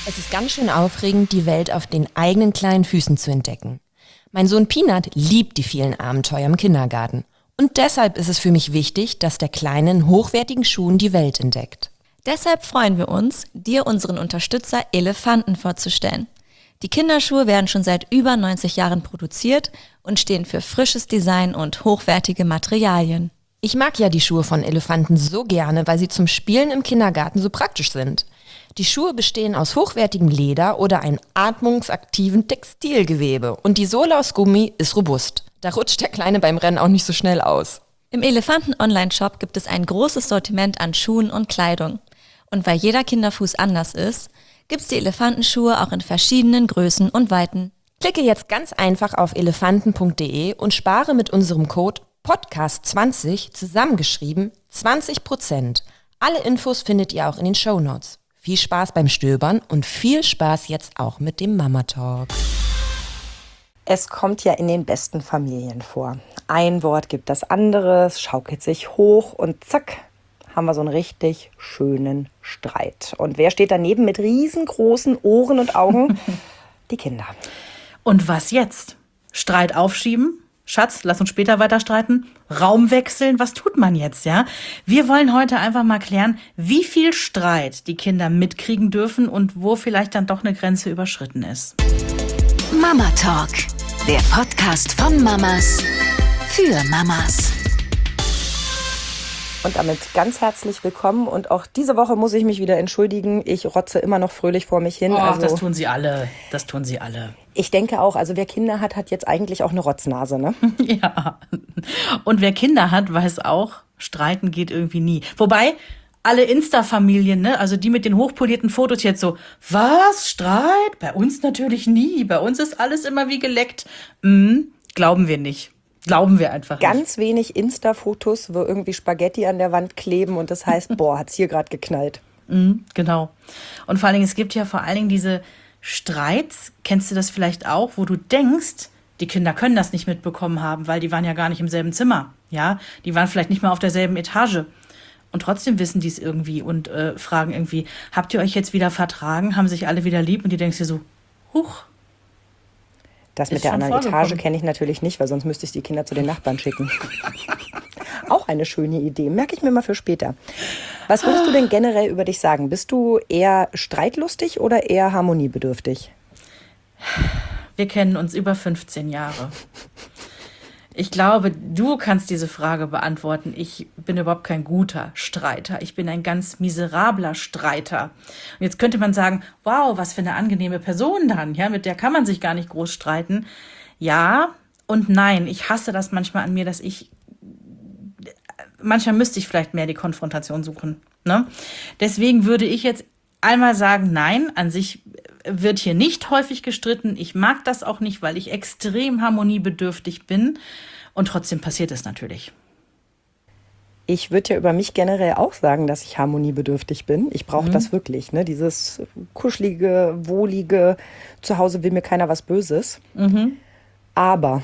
Es ist ganz schön aufregend, die Welt auf den eigenen kleinen Füßen zu entdecken. Mein Sohn Peanut liebt die vielen Abenteuer im Kindergarten. Und deshalb ist es für mich wichtig, dass der Kleine in hochwertigen Schuhen die Welt entdeckt. Deshalb freuen wir uns, dir unseren Unterstützer Elefanten vorzustellen. Die Kinderschuhe werden schon seit über 90 Jahren produziert und stehen für frisches Design und hochwertige Materialien. Ich mag ja die Schuhe von Elefanten so gerne, weil sie zum Spielen im Kindergarten so praktisch sind. Die Schuhe bestehen aus hochwertigem Leder oder einem atmungsaktiven Textilgewebe und die Sohle aus Gummi ist robust. Da rutscht der Kleine beim Rennen auch nicht so schnell aus. Im Elefanten-Online-Shop gibt es ein großes Sortiment an Schuhen und Kleidung. Und weil jeder Kinderfuß anders ist, gibt's die Elefantenschuhe auch in verschiedenen Größen und Weiten. Klicke jetzt ganz einfach auf elefanten.de und spare mit unserem Code PODCAST20 zusammengeschrieben 20%. Alle Infos findet ihr auch in den Shownotes. Viel Spaß beim Stöbern und viel Spaß jetzt auch mit dem Mama Talk. Es kommt ja in den besten Familien vor. Ein Wort gibt das andere, es schaukelt sich hoch und zack, haben wir so einen richtig schönen Streit. Und wer steht daneben mit riesengroßen Ohren und Augen? Die Kinder. Und was jetzt? Streit aufschieben? Schatz, lass uns später weiter streiten. Raum wechseln? Was tut man jetzt, ja? Wir wollen heute einfach mal klären, wie viel Streit die Kinder mitkriegen dürfen und wo vielleicht dann doch eine Grenze überschritten ist. Mama Talk, der Podcast von Mamas für Mamas. Und damit ganz herzlich willkommen. Und auch diese Woche muss ich mich wieder entschuldigen. Ich rotze immer noch fröhlich vor mich hin. Oh, das tun sie alle. Das tun sie alle. Ich denke auch, also wer Kinder hat, hat jetzt eigentlich auch eine Rotznase, ne? Ja. Und wer Kinder hat, weiß auch, streiten geht irgendwie nie. Wobei, alle Insta-Familien, ne, also die mit den hochpolierten Fotos jetzt so, was, Streit? Bei uns natürlich nie. Bei uns ist alles immer wie geleckt. Glauben wir nicht. Glauben wir einfach nicht. Ganz wenig Insta-Fotos, wo irgendwie Spaghetti an der Wand kleben und das heißt, boah, hat's hier gerade geknallt. Genau. Und vor allen Dingen, es gibt ja vor allen Dingen diese Streits, kennst du das vielleicht auch, wo du denkst, die Kinder können das nicht mitbekommen haben, weil die waren ja gar nicht im selben Zimmer. Ja, die waren vielleicht nicht mal auf derselben Etage. Und trotzdem wissen die es irgendwie und fragen irgendwie, habt ihr euch jetzt wieder vertragen? Haben sich alle wieder lieb? Und die denkst dir so, huch. Das mit der anderen Etage kenne ich natürlich nicht, weil sonst müsste ich die Kinder zu den Nachbarn schicken. Auch eine schöne Idee. Merke ich mir mal für später. Was würdest du denn generell über dich sagen? Bist du eher streitlustig oder eher harmoniebedürftig? Wir kennen uns über 15 Jahre. Ich glaube, du kannst diese Frage beantworten. Ich bin überhaupt kein guter Streiter. Ich bin ein ganz miserabler Streiter. Und jetzt könnte man sagen, wow, was für eine angenehme Person dann. Ja, mit der kann man sich gar nicht groß streiten. Ja und nein. Ich hasse das manchmal an mir, dass manchmal müsste ich vielleicht mehr die Konfrontation suchen. Ne? Deswegen würde ich jetzt einmal sagen, nein, an sich wird hier nicht häufig gestritten. Ich mag das auch nicht, weil ich extrem harmoniebedürftig bin. Und trotzdem passiert es natürlich. Ich würde ja über mich generell auch sagen, dass ich harmoniebedürftig bin. Ich brauche das wirklich, ne? Dieses kuschelige, wohlige, zu Hause will mir keiner was Böses. Aber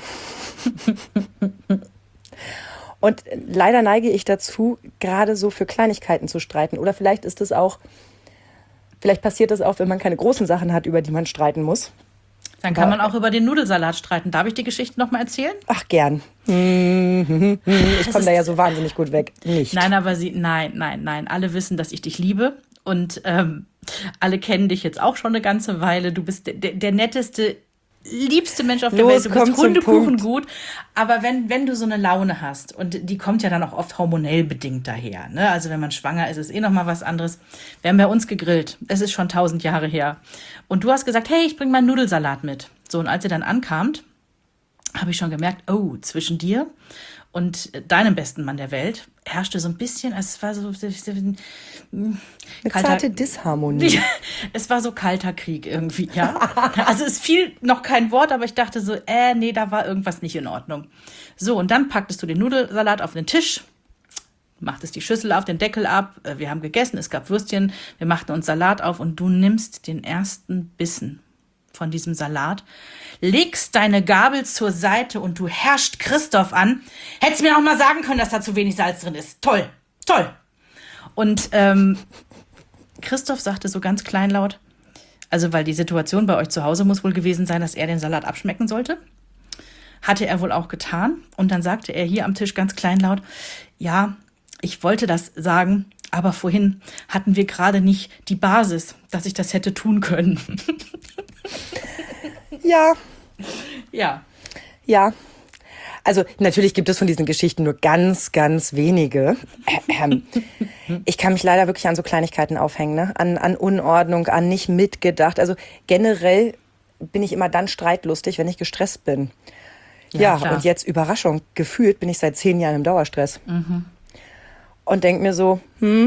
und leider neige ich dazu, gerade so für Kleinigkeiten zu streiten. Oder vielleicht ist es auch, vielleicht passiert das auch, wenn man keine großen Sachen hat, über die man streiten muss. Dann kann man auch über den Nudelsalat streiten. Darf ich die Geschichte noch mal erzählen? Ach, gern. Ich komme da ja so wahnsinnig gut weg. Nicht. Nein, aber nein. Alle wissen, dass ich dich liebe. Und alle kennen dich jetzt auch schon eine ganze Weile. Du bist der netteste, liebste Mensch auf der Welt. Du bist Hundekuchen gut. Aber wenn du so eine Laune hast, und die kommt ja dann auch oft hormonell bedingt daher, ne? Also wenn man schwanger ist, ist noch mal was anderes. Wir haben bei uns gegrillt. Es ist schon 1000 Jahre her. Und du hast gesagt, hey, ich bring mal einen Nudelsalat mit. So, und als ihr dann ankamt, habe ich schon gemerkt, oh, zwischen dir und deinem besten Mann der Welt herrschte so ein bisschen, also es war so eine zarte Disharmonie. Es war so kalter Krieg irgendwie, ja. Also es fiel noch kein Wort, aber ich dachte so, nee, da war irgendwas nicht in Ordnung. So, und dann packtest du den Nudelsalat auf den Tisch, machtest die Schüssel auf, den Deckel ab, wir haben gegessen, es gab Würstchen, wir machten uns Salat auf und du nimmst den ersten Bissen von diesem Salat, legst deine Gabel zur Seite und du herrschst Christoph an. Hättest mir auch mal sagen können, dass da zu wenig Salz drin ist. Toll, toll. Und Christoph sagte so ganz kleinlaut, Also weil die Situation bei euch zu Hause muss wohl gewesen sein, dass er den Salat abschmecken sollte. Hatte er wohl auch getan. Und dann sagte er hier am Tisch ganz kleinlaut, ja, ich wollte das sagen, aber vorhin hatten wir gerade nicht die Basis, dass ich das hätte tun können. Ja. Ja. Ja. Also natürlich gibt es von diesen Geschichten nur ganz, ganz wenige. Ich kann mich leider wirklich an so Kleinigkeiten aufhängen, ne? An Unordnung, an nicht mitgedacht. Also generell bin ich immer dann streitlustig, wenn ich gestresst bin. Ja, und jetzt Überraschung. Gefühlt bin ich seit 10 Jahren im Dauerstress. Und denke mir so,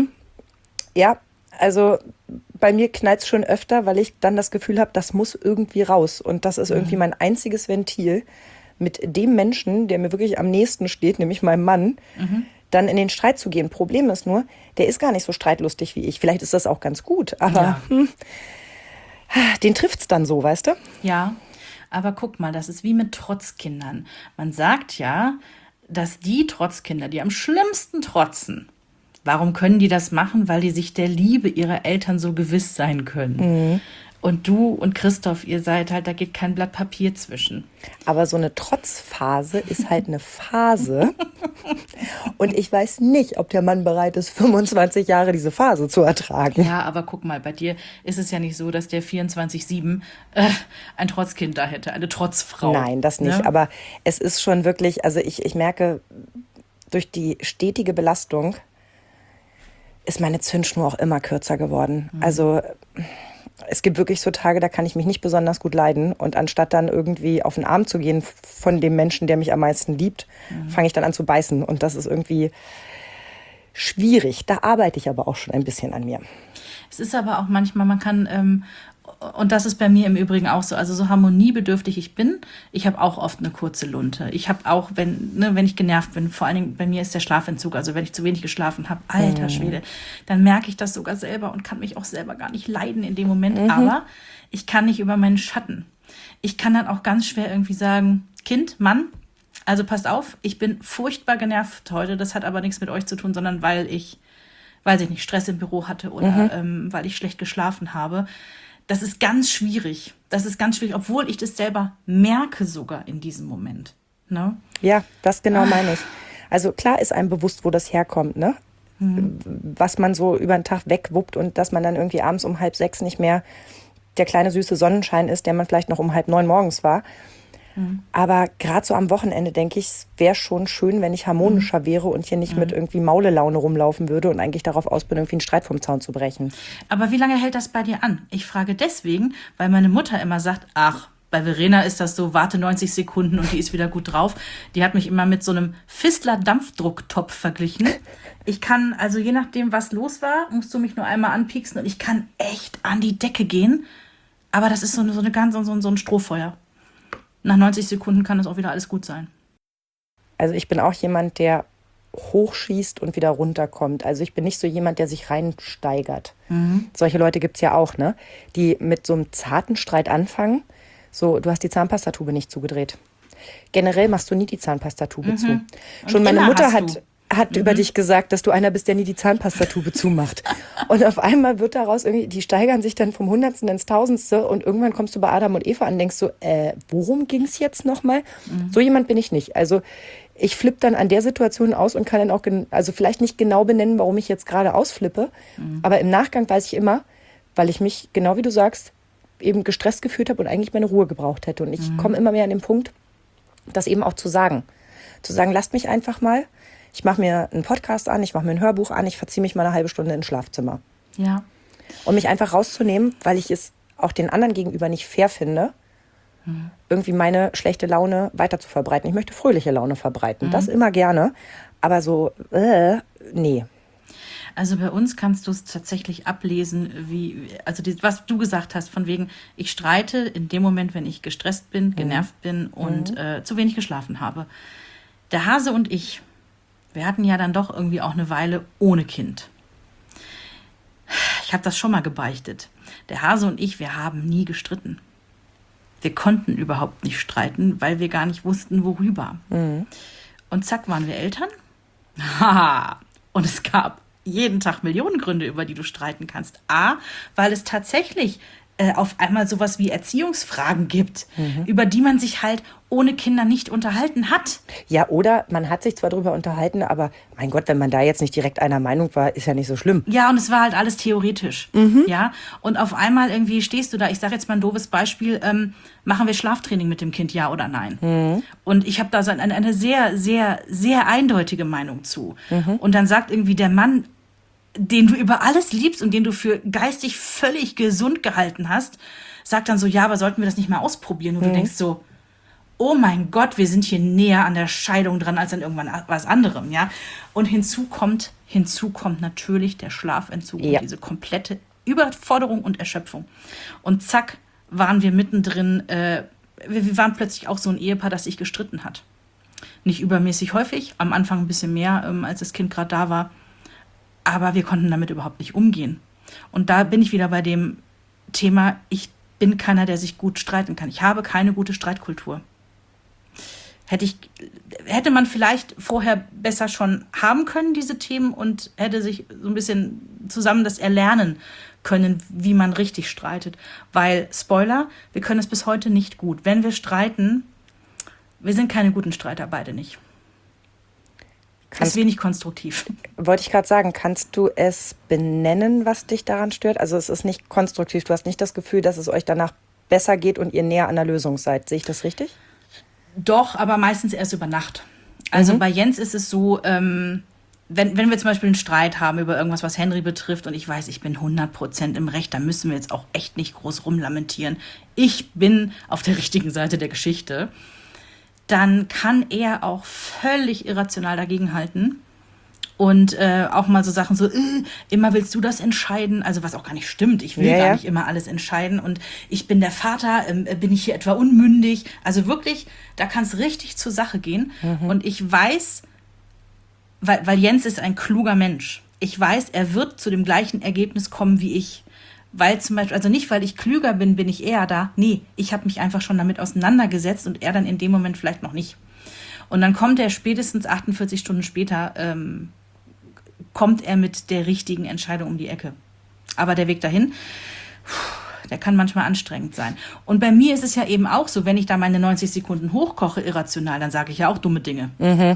ja, also bei mir knallt's schon öfter, weil ich dann das Gefühl habe, das muss irgendwie raus. Und das ist irgendwie mein einziges Ventil, mit dem Menschen, der mir wirklich am nächsten steht, nämlich meinem Mann, dann in den Streit zu gehen. Problem ist nur, der ist gar nicht so streitlustig wie ich. Vielleicht ist das auch ganz gut, aber den trifft's dann so, weißt du? Ja, aber guck mal, das ist wie mit Trotzkindern. Man sagt ja, dass die Trotzkinder, die am schlimmsten trotzen, warum können die das machen? Weil die sich der Liebe ihrer Eltern so gewiss sein können. Und du und Christoph, ihr seid halt, da geht kein Blatt Papier zwischen. Aber so eine Trotzphase ist halt eine Phase. Und ich weiß nicht, ob der Mann bereit ist, 25 Jahre diese Phase zu ertragen. Ja, aber guck mal, bei dir ist es ja nicht so, dass der 24/7 ein Trotzkind da hätte, eine Trotzfrau. Nein, das nicht. Ne? Aber es ist schon wirklich, also ich merke, durch die stetige Belastung ist meine Zündschnur auch immer kürzer geworden. Also es gibt wirklich so Tage, da kann ich mich nicht besonders gut leiden. Und anstatt dann irgendwie auf den Arm zu gehen von dem Menschen, der mich am meisten liebt, fange ich dann an zu beißen. Und das ist irgendwie schwierig. Da arbeite ich aber auch schon ein bisschen an mir. Es ist aber auch manchmal, man kann, und das ist bei mir im Übrigen auch so, also so harmoniebedürftig ich bin, ich habe auch oft eine kurze Lunte. Ich habe auch, wenn ich genervt bin, vor allen Dingen bei mir ist der Schlafentzug, also wenn ich zu wenig geschlafen habe, alter Schwede, dann merke ich das sogar selber und kann mich auch selber gar nicht leiden in dem Moment. Aber ich kann nicht über meinen Schatten. Ich kann dann auch ganz schwer irgendwie sagen, Kind, Mann, also passt auf, ich bin furchtbar genervt heute. Das hat aber nichts mit euch zu tun, sondern weil ich, weiß ich nicht, Stress im Büro hatte oder weil ich schlecht geschlafen habe. Das ist ganz schwierig. Das ist ganz schwierig, obwohl ich das selber merke sogar in diesem Moment. Ne? Ja, das genau meine ich. Also klar ist einem bewusst, wo das herkommt, ne? Was man so über den Tag wegwuppt und dass man dann irgendwie abends um 5:30 nicht mehr der kleine süße Sonnenschein ist, der man vielleicht noch um 8:30 morgens war. Aber gerade so am Wochenende denke ich, es wäre schon schön, wenn ich harmonischer wäre und hier nicht mit irgendwie Maulelaune rumlaufen würde und eigentlich darauf aus bin, irgendwie einen Streit vom Zaun zu brechen. Aber wie lange hält das bei dir an? Ich frage deswegen, weil meine Mutter immer sagt, ach, bei Verena ist das so, warte 90 Sekunden und die ist wieder gut drauf. Die hat mich immer mit so einem Fistler-Dampfdrucktopf verglichen. Ich kann, also je nachdem, was los war, musst du mich nur einmal anpieksen und ich kann echt an die Decke gehen. Aber das ist so ein Strohfeuer. Nach 90 Sekunden kann das auch wieder alles gut sein. Also ich bin auch jemand, der hochschießt und wieder runterkommt. Also ich bin nicht so jemand, der sich reinsteigert. Solche Leute gibt's ja auch, ne? Die mit so einem zarten Streit anfangen. So, du hast die Zahnpastatube nicht zugedreht. Generell machst du nie die Zahnpastatube zu. Schon meine Mutter hat über dich gesagt, dass du einer bist, der nie die Zahnpastatube zumacht. Und auf einmal wird daraus irgendwie, die steigern sich dann vom Hundertsten ins Tausendste und irgendwann kommst du bei Adam und Eva an und denkst so, worum ging's jetzt nochmal? So jemand bin ich nicht. Also ich flippe dann an der Situation aus und kann dann auch, also vielleicht nicht genau benennen, warum ich jetzt gerade ausflippe, aber im Nachgang weiß ich immer, weil ich mich, genau wie du sagst, eben gestresst gefühlt habe und eigentlich meine Ruhe gebraucht hätte. Und ich komme immer mehr an den Punkt, das eben auch zu sagen. Zu sagen, lasst mich einfach mal. Ich mache mir einen Podcast an, ich mache mir ein Hörbuch an, ich verziehe mich mal eine halbe Stunde ins Schlafzimmer. Ja. Um mich einfach rauszunehmen, weil ich es auch den anderen gegenüber nicht fair finde, irgendwie meine schlechte Laune weiter zu verbreiten. Ich möchte fröhliche Laune verbreiten, das immer gerne, aber so, nee. Also bei uns kannst du es tatsächlich ablesen, was du gesagt hast, von wegen, ich streite in dem Moment, wenn ich gestresst bin, genervt bin und zu wenig geschlafen habe. Der Hase und ich, wir hatten ja dann doch irgendwie auch eine Weile ohne Kind. Ich habe das schon mal gebeichtet. Der Hase und ich, wir haben nie gestritten. Wir konnten überhaupt nicht streiten, weil wir gar nicht wussten, worüber. Und zack, waren wir Eltern. Haha. Und es gab jeden Tag Millionen Gründe, über die du streiten kannst. A, weil es tatsächlich auf einmal sowas wie Erziehungsfragen gibt, über die man sich halt ohne Kinder nicht unterhalten hat. Ja, oder man hat sich zwar drüber unterhalten, aber mein Gott, wenn man da jetzt nicht direkt einer Meinung war, ist ja nicht so schlimm. Ja, und es war halt alles theoretisch. Ja, und auf einmal irgendwie stehst du da, ich sage jetzt mal ein doofes Beispiel, machen wir Schlaftraining mit dem Kind, ja oder nein? Und ich habe da so eine sehr, sehr, sehr eindeutige Meinung zu. Und dann sagt irgendwie der Mann, den du über alles liebst und den du für geistig völlig gesund gehalten hast, sagt dann so, ja, aber sollten wir das nicht mal ausprobieren? Und du denkst so, oh mein Gott, wir sind hier näher an der Scheidung dran als an irgendwann was anderem, ja. Und hinzu kommt natürlich der Schlafentzug und diese komplette Überforderung und Erschöpfung. Und zack, waren wir mittendrin, wir waren plötzlich auch so ein Ehepaar, das sich gestritten hat. Nicht übermäßig häufig, am Anfang ein bisschen mehr, als das Kind gerade da war. Aber wir konnten damit überhaupt nicht umgehen. Und da bin ich wieder bei dem Thema, ich bin keiner, der sich gut streiten kann. Ich habe keine gute Streitkultur. Hätte man vielleicht vorher besser schon haben können, diese Themen, und hätte sich so ein bisschen zusammen das erlernen können, wie man richtig streitet. Weil, Spoiler, wir können es bis heute nicht gut. Wenn wir streiten, wir sind keine guten Streiter, beide nicht. Das ist wenig konstruktiv. Wollte ich gerade sagen, kannst du es benennen, was dich daran stört? Also es ist nicht konstruktiv, du hast nicht das Gefühl, dass es euch danach besser geht und ihr näher an der Lösung seid. Sehe ich das richtig? Doch, aber meistens erst über Nacht. Also bei Jens ist es so, wenn wir zum Beispiel einen Streit haben über irgendwas, was Henry betrifft, und ich weiß, ich bin 100% im Recht, da müssen wir jetzt auch echt nicht groß rumlamentieren. Ich bin auf der richtigen Seite der Geschichte. Dann kann er auch völlig irrational dagegenhalten und auch mal so Sachen so, immer willst du das entscheiden, also was auch gar nicht stimmt, ich will gar nicht immer alles entscheiden und ich bin der Vater, bin ich hier etwa unmündig, also wirklich, da kann es richtig zur Sache gehen und ich weiß, weil Jens ist ein kluger Mensch, ich weiß, er wird zu dem gleichen Ergebnis kommen wie ich. Weil zum Beispiel, also nicht, weil ich klüger bin, bin ich eher da. Nee, ich habe mich einfach schon damit auseinandergesetzt und er dann in dem Moment vielleicht noch nicht. Und dann kommt er spätestens 48 Stunden später, kommt er mit der richtigen Entscheidung um die Ecke. Aber der Weg dahin, der kann manchmal anstrengend sein. Und bei mir ist es ja eben auch so, wenn ich da meine 90 Sekunden hochkoche irrational, dann sage ich ja auch dumme Dinge.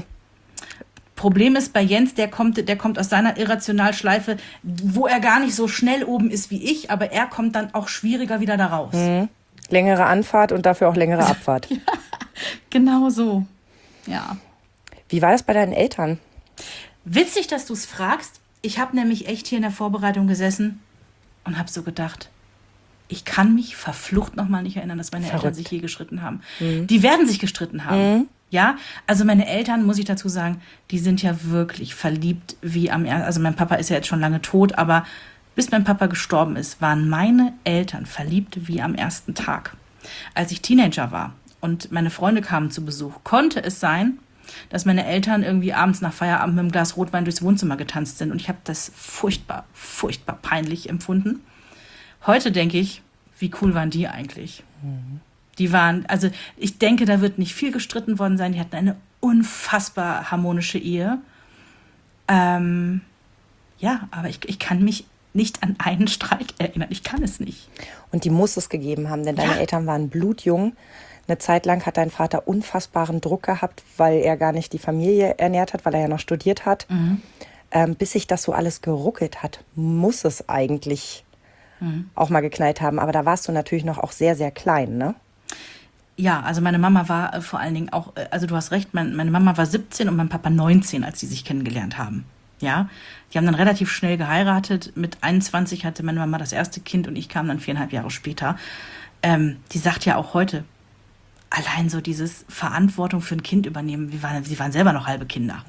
Problem ist bei Jens, der kommt aus seiner Irrationalschleife, wo er gar nicht so schnell oben ist wie ich, aber er kommt dann auch schwieriger wieder da raus. Längere Anfahrt und dafür auch längere Abfahrt. Ja, genau so. Ja. Wie war das bei deinen Eltern? Witzig, dass du es fragst. Ich habe nämlich echt hier in der Vorbereitung gesessen und habe so gedacht, ich kann mich verflucht nochmal nicht erinnern, dass meine Eltern sich je gestritten haben. Die werden sich gestritten haben. Ja, also meine Eltern, muss ich dazu sagen, die sind ja wirklich verliebt wie am ersten. Also mein Papa ist ja jetzt schon lange tot, aber bis mein Papa gestorben ist, waren meine Eltern verliebt wie am ersten Tag. Als ich Teenager war und meine Freunde kamen zu Besuch, konnte es sein, dass meine Eltern irgendwie abends nach Feierabend mit einem Glas Rotwein durchs Wohnzimmer getanzt sind. Und ich habe das furchtbar, furchtbar peinlich empfunden. Heute denke ich, wie cool waren die eigentlich? Die waren, also ich denke, da wird nicht viel gestritten worden sein. Die hatten eine unfassbar harmonische Ehe. Ja, aber ich kann mich nicht an einen Streit erinnern. Ich kann es nicht. Und die muss es gegeben haben, denn deine Eltern waren blutjung. Eine Zeit lang hat dein Vater unfassbaren Druck gehabt, weil er gar nicht die Familie ernährt hat, weil er ja noch studiert hat. Bis sich das so alles geruckelt hat, muss es eigentlich auch mal geknallt haben. Aber da warst du natürlich noch auch sehr, sehr klein, ne? Ja, also meine Mama war vor allen Dingen auch, also du hast recht, meine Mama war 17 und mein Papa 19, als die sich kennengelernt haben. Ja, die haben dann relativ schnell geheiratet. Mit 21 hatte meine Mama das erste Kind und ich kam dann 4,5 Jahre später. Die sagt ja auch heute, allein so dieses Verantwortung für ein Kind übernehmen, sie waren selber noch halbe Kinder.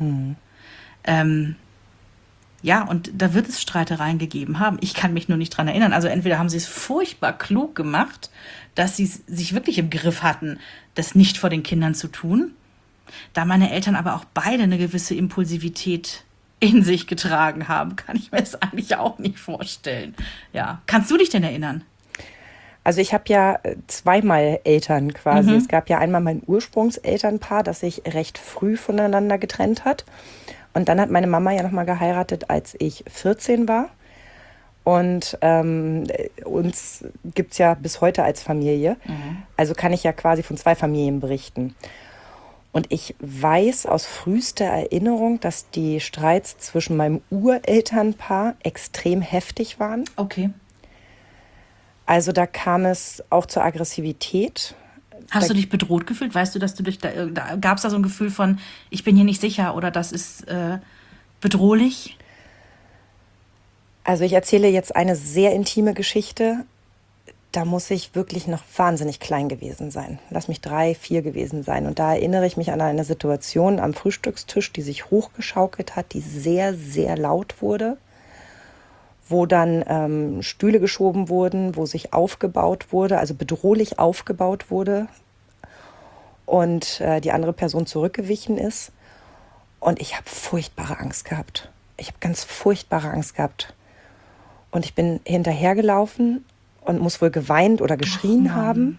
Ja, und da wird es Streitereien gegeben haben. Ich kann mich nur nicht dran erinnern. Also entweder haben sie es furchtbar klug gemacht, dass sie sich wirklich im Griff hatten, das nicht vor den Kindern zu tun. Da meine Eltern aber auch beide eine gewisse Impulsivität in sich getragen haben, kann ich mir das eigentlich auch nicht vorstellen. Ja, kannst du dich denn erinnern? Also ich habe ja zweimal Eltern quasi. Es gab ja einmal mein Ursprungselternpaar, das sich recht früh voneinander getrennt hat. Und dann hat meine Mama ja nochmal geheiratet, als ich 14 war. Und uns gibt es ja bis heute als Familie. Also kann ich ja quasi von 2 Familien berichten. Und ich weiß aus frühester Erinnerung, dass die Streits zwischen meinem Urelternpaar extrem heftig waren. Okay. Also da kam es auch zur Aggressivität. Hast du dich bedroht gefühlt? Weißt du, dass du gab es da so ein Gefühl von, ich bin hier nicht sicher oder das ist bedrohlich? Also ich erzähle jetzt eine sehr intime Geschichte. Da muss ich wirklich noch wahnsinnig klein gewesen sein. Lass mich 3, 4 gewesen sein. Und da erinnere ich mich an eine Situation am Frühstückstisch, die sich hochgeschaukelt hat, die sehr, sehr laut wurde, wo dann Stühle geschoben wurden, wo sich aufgebaut wurde, also bedrohlich aufgebaut wurde und die andere Person zurückgewichen ist. Und ich habe furchtbare Angst gehabt. Ich habe ganz furchtbare Angst gehabt. Und ich bin hinterhergelaufen und muss wohl geweint oder geschrien haben.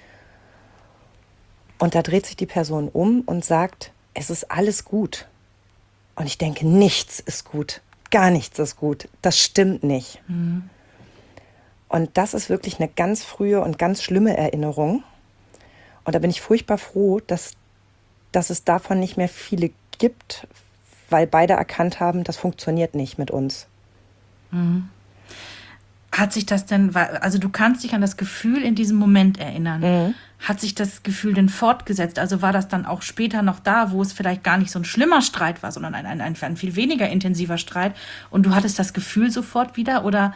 Und da dreht sich die Person um und sagt, es ist alles gut. Und ich denke, nichts ist gut. Gar nichts ist gut. Das stimmt nicht. Und das ist wirklich eine ganz frühe und ganz schlimme Erinnerung. Und da bin ich furchtbar froh, dass es davon nicht mehr viele gibt, weil beide erkannt haben, das funktioniert nicht mit uns. Hat sich das denn, also du kannst dich an das Gefühl in diesem Moment erinnern. Hat sich das Gefühl denn fortgesetzt? Also war das dann auch später noch da, wo es vielleicht gar nicht so ein schlimmer Streit war, sondern ein viel weniger intensiver Streit und du hattest das Gefühl sofort wieder, oder?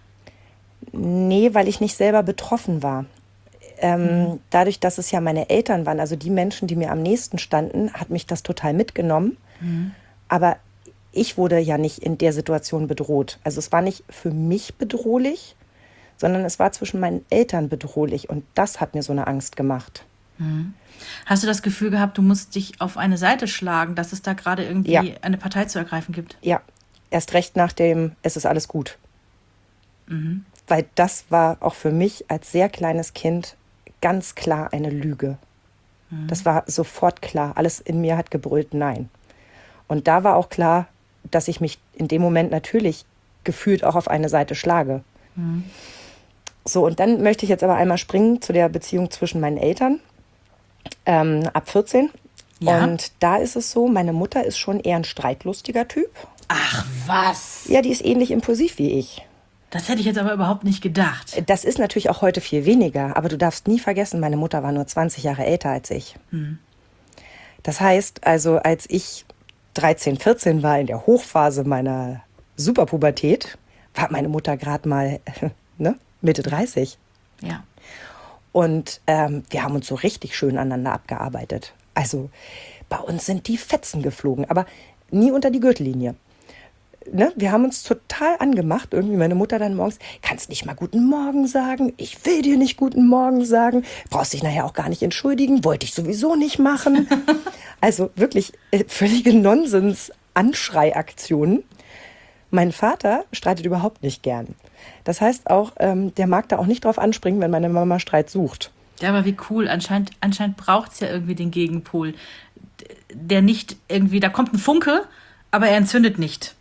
Nee, weil ich nicht selber betroffen war. Dadurch, dass es ja meine Eltern waren, also die Menschen, die mir am nächsten standen, hat mich das total mitgenommen. Aber ich wurde ja nicht in der Situation bedroht. Also es war nicht für mich bedrohlich, sondern es war zwischen meinen Eltern bedrohlich. Und das hat mir so eine Angst gemacht. Hast du das Gefühl gehabt, du musst dich auf eine Seite schlagen, dass es da gerade irgendwie eine Partei zu ergreifen gibt? Ja, erst recht nach dem, es ist alles gut. Weil das war auch für mich als sehr kleines Kind ganz klar eine Lüge. Das war sofort klar. Alles in mir hat gebrüllt, nein. Und da war auch klar, dass ich mich in dem Moment natürlich gefühlt auch auf eine Seite schlage. So, und dann möchte ich jetzt aber einmal springen zu der Beziehung zwischen meinen Eltern ab 14. Ja. Und da ist es so, meine Mutter ist schon eher ein streitlustiger Typ. Ach was? Ja, die ist ähnlich impulsiv wie ich. Das hätte ich jetzt aber überhaupt nicht gedacht. Das ist natürlich auch heute viel weniger, aber du darfst nie vergessen, meine Mutter war nur 20 Jahre älter als ich. Das heißt, also als ich 13, 14 war, in der Hochphase meiner Superpubertät, war meine Mutter gerade mal Mitte 30. Ja. Und wir haben uns so richtig schön aneinander abgearbeitet. Also bei uns sind die Fetzen geflogen, aber nie unter die Gürtellinie. Ne? Wir haben uns total angemacht. Irgendwie meine Mutter dann morgens, kannst nicht mal guten Morgen sagen? Ich will dir nicht guten Morgen sagen. Brauchst dich nachher auch gar nicht entschuldigen. Wollte ich sowieso nicht machen. Also wirklich völlige Nonsens-Anschreiaktionen. Mein Vater streitet überhaupt nicht gern. Das heißt auch, der mag da auch nicht drauf anspringen, wenn meine Mama Streit sucht. Ja, aber wie cool. Anscheinend braucht es ja irgendwie den Gegenpol. Der nicht irgendwie, da kommt ein Funke, aber er entzündet nicht.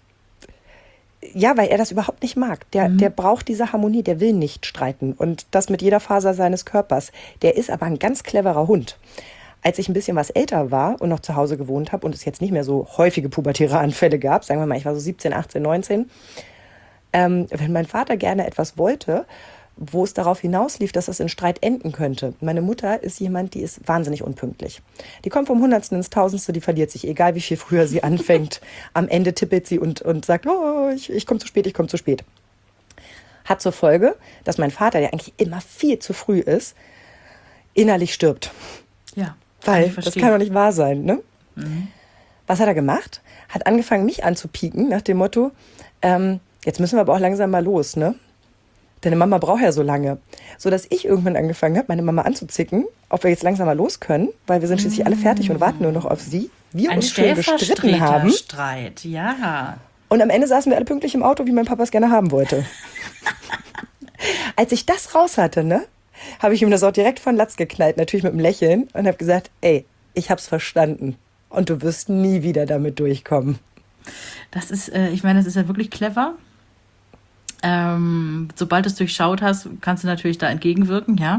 Ja, weil er das überhaupt nicht mag. Der braucht diese Harmonie, der will nicht streiten. Und das mit jeder Faser seines Körpers. Der ist aber ein ganz cleverer Hund. Als ich ein bisschen was älter war und noch zu Hause gewohnt habe und es jetzt nicht mehr so häufige pubertäre Anfälle gab, sagen wir mal, ich war so 17, 18, 19, wenn mein Vater gerne etwas wollte, wo es darauf hinauslief, dass das in Streit enden könnte. Meine Mutter ist jemand, die ist wahnsinnig unpünktlich. Die kommt vom Hundertsten ins Tausendste, die verliert sich, egal wie viel früher sie anfängt. Am Ende tippelt sie und sagt, oh, ich komme zu spät, ich komme zu spät. Hat zur Folge, dass mein Vater, der eigentlich immer viel zu früh ist, innerlich stirbt. Ja. Weil das kann doch nicht wahr sein, ne? Was hat er gemacht? Hat angefangen, mich anzupieken, nach dem Motto, jetzt müssen wir aber auch langsam mal los, ne? Deine Mama braucht ja so lange. So dass ich irgendwann angefangen habe, meine Mama anzuzicken, ob wir jetzt langsam mal los können, weil wir sind schließlich alle fertig und warten nur noch auf sie. Wir uns schön gestritten haben. Streit, ja. Und am Ende saßen wir alle pünktlich im Auto, wie mein Papa es gerne haben wollte. Als ich das raus hatte, ne, habe ich ihm das auch direkt von Latz geknallt, natürlich mit einem Lächeln, und habe gesagt, ey, ich hab's verstanden und du wirst nie wieder damit durchkommen. Das ist, ich meine, das ist ja wirklich clever. Sobald du es durchschaut hast, kannst du natürlich da entgegenwirken, ja.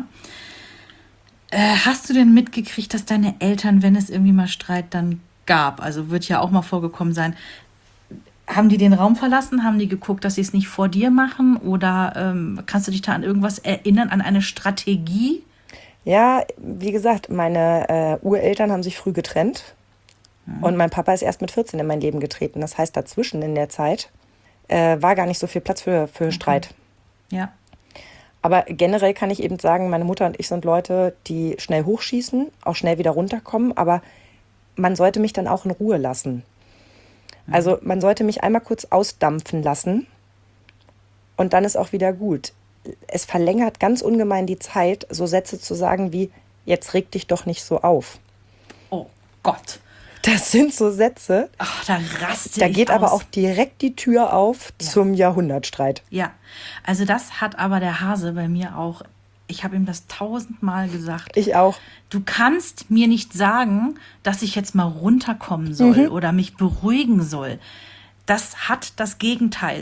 Hast du denn mitgekriegt, dass deine Eltern, wenn es irgendwie mal Streit dann gab, also wird ja auch mal vorgekommen sein, haben die den Raum verlassen? Haben die geguckt, dass sie es nicht vor dir machen? Oder kannst du dich da an irgendwas erinnern, an eine Strategie? Ja, wie gesagt, meine Ureltern haben sich früh getrennt. Und mein Papa ist erst mit 14 in mein Leben getreten. Das heißt, dazwischen in der Zeit war gar nicht so viel Platz für Streit. Ja. Aber generell kann ich eben sagen, meine Mutter und ich sind Leute, die schnell hochschießen, auch schnell wieder runterkommen. Aber man sollte mich dann auch in Ruhe lassen. Also man sollte mich einmal kurz ausdampfen lassen und dann ist auch wieder gut. Es verlängert ganz ungemein die Zeit, so Sätze zu sagen wie, jetzt reg dich doch nicht so auf. Oh Gott. Das sind so Sätze. Ach, da raste Da ich geht aus. aber auch direkt die Tür auf zum Jahrhundertstreit. Ja, also das hat aber der Hase bei mir auch. Ich habe ihm das 1000-mal gesagt. Ich auch. Du kannst mir nicht sagen, dass ich jetzt mal runterkommen soll oder mich beruhigen soll. Das hat das Gegenteil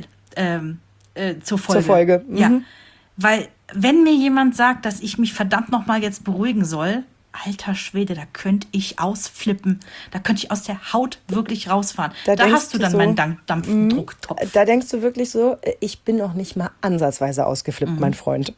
zur Folge. Zur Folge. Ja, weil wenn mir jemand sagt, dass ich mich verdammt nochmal jetzt beruhigen soll, alter Schwede, da könnte ich ausflippen. Da könnte ich aus der Haut wirklich rausfahren. Da denkst hast du dann so, meinen Dampfdrucktopf. Da denkst du wirklich so, ich bin noch nicht mal ansatzweise ausgeflippt, mein Freund.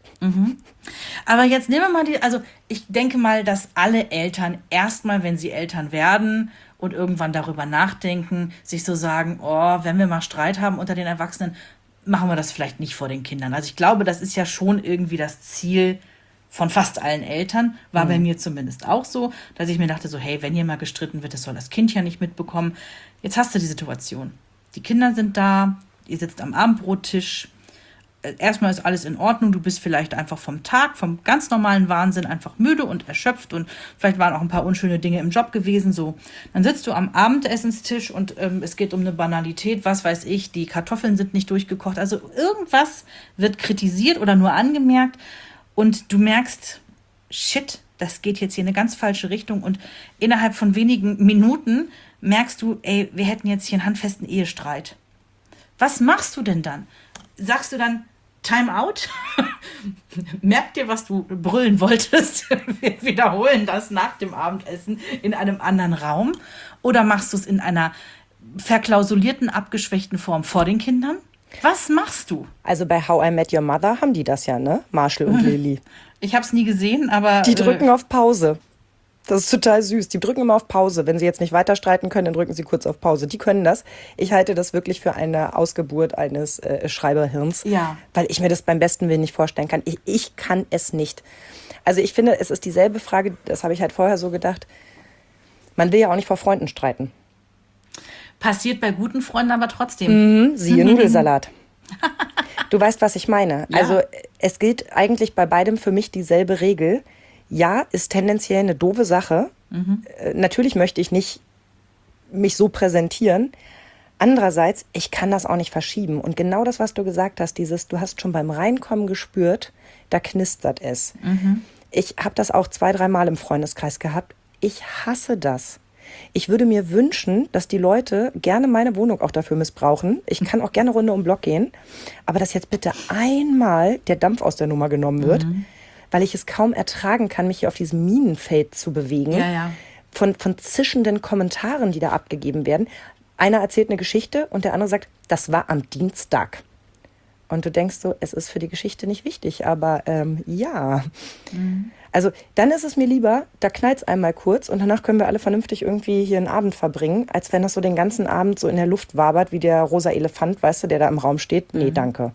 Aber jetzt nehmen wir mal also ich denke mal, dass alle Eltern erstmal, wenn sie Eltern werden und irgendwann darüber nachdenken, sich so sagen, oh, wenn wir mal Streit haben unter den Erwachsenen, machen wir das vielleicht nicht vor den Kindern. Also ich glaube, das ist ja schon irgendwie das Ziel von fast allen Eltern, war bei mir zumindest auch so, dass ich mir dachte so, hey, wenn hier mal gestritten wird, das soll das Kind ja nicht mitbekommen. Jetzt hast du die Situation. Die Kinder sind da, ihr sitzt am Abendbrottisch. Erstmal ist alles in Ordnung, du bist vielleicht einfach vom Tag, vom ganz normalen Wahnsinn einfach müde und erschöpft und vielleicht waren auch ein paar unschöne Dinge im Job gewesen. So, dann sitzt du am Abendessenstisch und es geht um eine Banalität, was weiß ich, die Kartoffeln sind nicht durchgekocht. Also irgendwas wird kritisiert oder nur angemerkt. Und du merkst, shit, das geht jetzt hier in eine ganz falsche Richtung. Und innerhalb von wenigen Minuten merkst du, ey, wir hätten jetzt hier einen handfesten Ehestreit. Was machst du denn dann? Sagst du dann, Time out? Merk dir, was du brüllen wolltest. Wir wiederholen das nach dem Abendessen in einem anderen Raum. Oder machst du es in einer verklausulierten, abgeschwächten Form vor den Kindern? Was machst du? Also bei How I Met Your Mother haben die das ja, ne? Marshall und Lily. Ich habe es nie gesehen, aber... Die drücken auf Pause. Das ist total süß. Die drücken immer auf Pause. Wenn sie jetzt nicht weiter streiten können, dann drücken sie kurz auf Pause. Die können das. Ich halte das wirklich für eine Ausgeburt eines Schreiberhirns. Ja. Weil ich mir das beim besten Willen nicht vorstellen kann. Ich kann es nicht. Also ich finde, es ist dieselbe Frage, das habe ich halt vorher so gedacht. Man will ja auch nicht vor Freunden streiten. Passiert bei guten Freunden aber trotzdem. Siehe Nudelsalat. Du weißt, was ich meine. Ja. Also es gilt eigentlich bei beidem für mich dieselbe Regel. Ja, ist tendenziell eine doofe Sache. Natürlich möchte ich nicht mich so präsentieren. Andererseits, ich kann das auch nicht verschieben. Und genau das, was du gesagt hast, du hast schon beim Reinkommen gespürt, da knistert es. Ich habe das auch 2-3 Mal im Freundeskreis gehabt. Ich hasse das. Ich würde mir wünschen, dass die Leute gerne meine Wohnung auch dafür missbrauchen. Ich kann auch gerne Runde um den Block gehen. Aber dass jetzt bitte einmal der Dampf aus der Nummer genommen wird, weil ich es kaum ertragen kann, mich hier auf diesem Minenfeld zu bewegen. Ja. Von zischenden Kommentaren, die da abgegeben werden. Einer erzählt eine Geschichte und der andere sagt, das war am Dienstag. Und du denkst so, es ist für die Geschichte nicht wichtig, aber ja. Also dann ist es mir lieber, da knallt es einmal kurz und danach können wir alle vernünftig irgendwie hier einen Abend verbringen, als wenn das so den ganzen Abend so in der Luft wabert, wie der rosa Elefant, weißt du, der da im Raum steht. Nee, danke.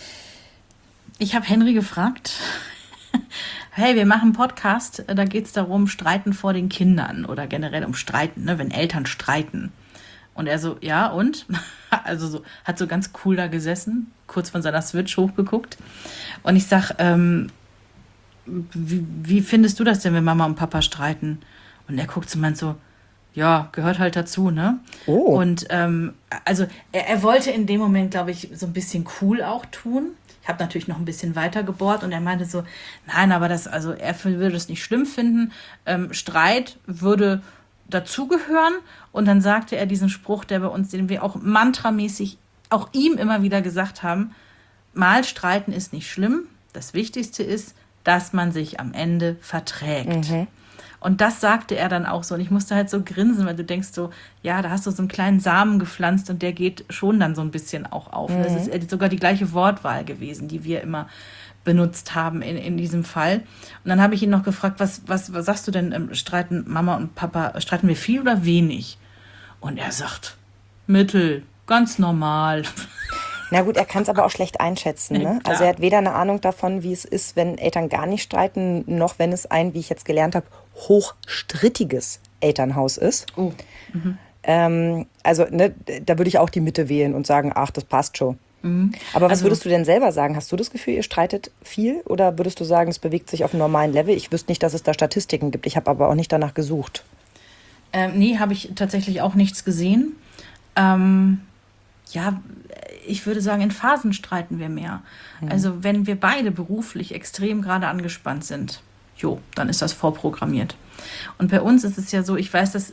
Ich habe Henry gefragt, hey, wir machen einen Podcast, da geht es darum, Streiten vor den Kindern oder generell um Streiten, ne, wenn Eltern streiten. Und er so, ja und? Also so, hat so ganz cool da gesessen, kurz von seiner Switch hochgeguckt. Und ich sag, wie findest du das denn, wenn Mama und Papa streiten? Und er guckt so und meint so, ja, gehört halt dazu, ne? Oh. Und also er wollte in dem Moment, glaube ich, so ein bisschen cool auch tun. Ich habe natürlich noch ein bisschen weiter gebohrt und er meinte so, nein, aber er würde es nicht schlimm finden. Streit würde dazugehören. Und dann sagte er diesen Spruch, der bei uns, den wir auch mantramäßig auch ihm immer wieder gesagt haben, mal streiten ist nicht schlimm. Das Wichtigste ist, dass man sich am Ende verträgt. Und das sagte er dann auch so. Und ich musste halt so grinsen, weil du denkst so, ja, da hast du so einen kleinen Samen gepflanzt und der geht schon dann so ein bisschen auch auf. Das ist sogar die gleiche Wortwahl gewesen, die wir immer benutzt haben in diesem Fall. Und dann habe ich ihn noch gefragt, was sagst du denn, streiten Mama und Papa, streiten wir viel oder wenig? Und er sagt, mittel, ganz normal. Na gut, er kann es aber auch schlecht einschätzen. Ne? Also er hat weder eine Ahnung davon, wie es ist, wenn Eltern gar nicht streiten, noch wenn es ein, wie ich jetzt gelernt habe, hochstrittiges Elternhaus ist. Oh. Also ne, da würde ich auch die Mitte wählen und sagen, ach, das passt schon. Aber was würdest du denn selber sagen? Hast du das Gefühl, ihr streitet viel? Oder würdest du sagen, es bewegt sich auf einem normalen Level? Ich wüsste nicht, dass es da Statistiken gibt. Ich habe aber auch nicht danach gesucht. Nee, habe ich tatsächlich auch nichts gesehen. Ja, ich würde sagen, in Phasen streiten wir mehr. Also wenn wir beide beruflich extrem gerade angespannt sind, dann ist das vorprogrammiert. Und bei uns ist es ja so, ich weiß,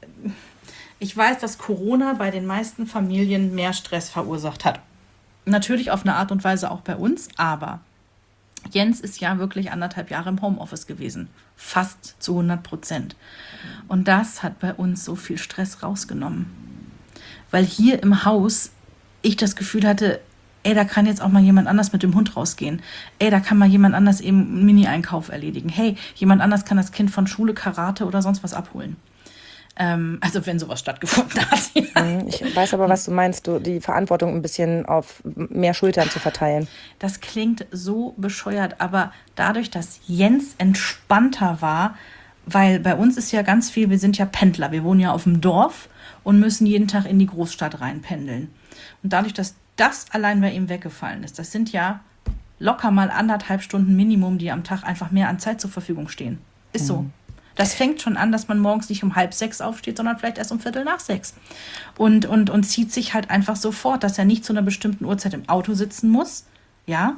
dass Corona bei den meisten Familien mehr Stress verursacht hat. Natürlich auf eine Art und Weise auch bei uns, aber Jens ist ja wirklich 1,5 Jahre im Homeoffice gewesen. Fast zu 100%. Und das hat bei uns so viel Stress rausgenommen. Weil hier im Haus ich das Gefühl hatte, da kann jetzt auch mal jemand anders mit dem Hund rausgehen. Da kann mal jemand anders eben einen Mini-Einkauf erledigen. Hey, jemand anders kann das Kind von Schule, Karate oder sonst was abholen. Also wenn sowas stattgefunden hat. Ich weiß aber, was du meinst, die Verantwortung ein bisschen auf mehr Schultern zu verteilen. Das klingt so bescheuert, aber dadurch, dass Jens entspannter war, weil bei uns ist ja ganz viel, wir sind ja Pendler, wir wohnen ja auf dem Dorf und müssen jeden Tag in die Großstadt reinpendeln. Und dadurch, dass das allein bei ihm weggefallen ist, das sind ja locker mal 1,5 Stunden Minimum, die am Tag einfach mehr an Zeit zur Verfügung stehen. Ist so. Das fängt schon an, dass man morgens nicht um 5:30 aufsteht, sondern vielleicht erst um 5:45. Und zieht sich halt einfach so fort, dass er nicht zu einer bestimmten Uhrzeit im Auto sitzen muss. Ja.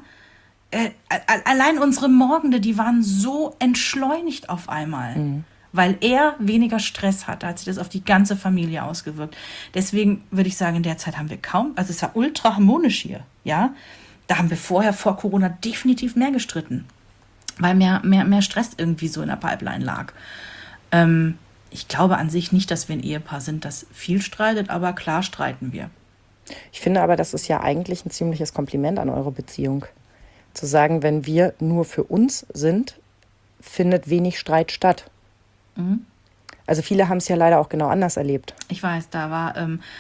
Allein unsere Morgende, die waren so entschleunigt auf einmal. Weil er weniger Stress hat. Da hat sich das auf die ganze Familie ausgewirkt. Deswegen würde ich sagen, in der Zeit haben wir also es war ultra harmonisch hier. Ja. Da haben wir vor Corona definitiv mehr gestritten. Weil mehr Stress irgendwie so in der Pipeline lag. Ich glaube an sich nicht, dass wir ein Ehepaar sind, das viel streitet, aber klar streiten wir. Ich finde aber, das ist ja eigentlich ein ziemliches Kompliment an eure Beziehung. Zu sagen, wenn wir nur für uns sind, findet wenig Streit statt. Also viele haben es ja leider auch genau anders erlebt. Ich weiß, da war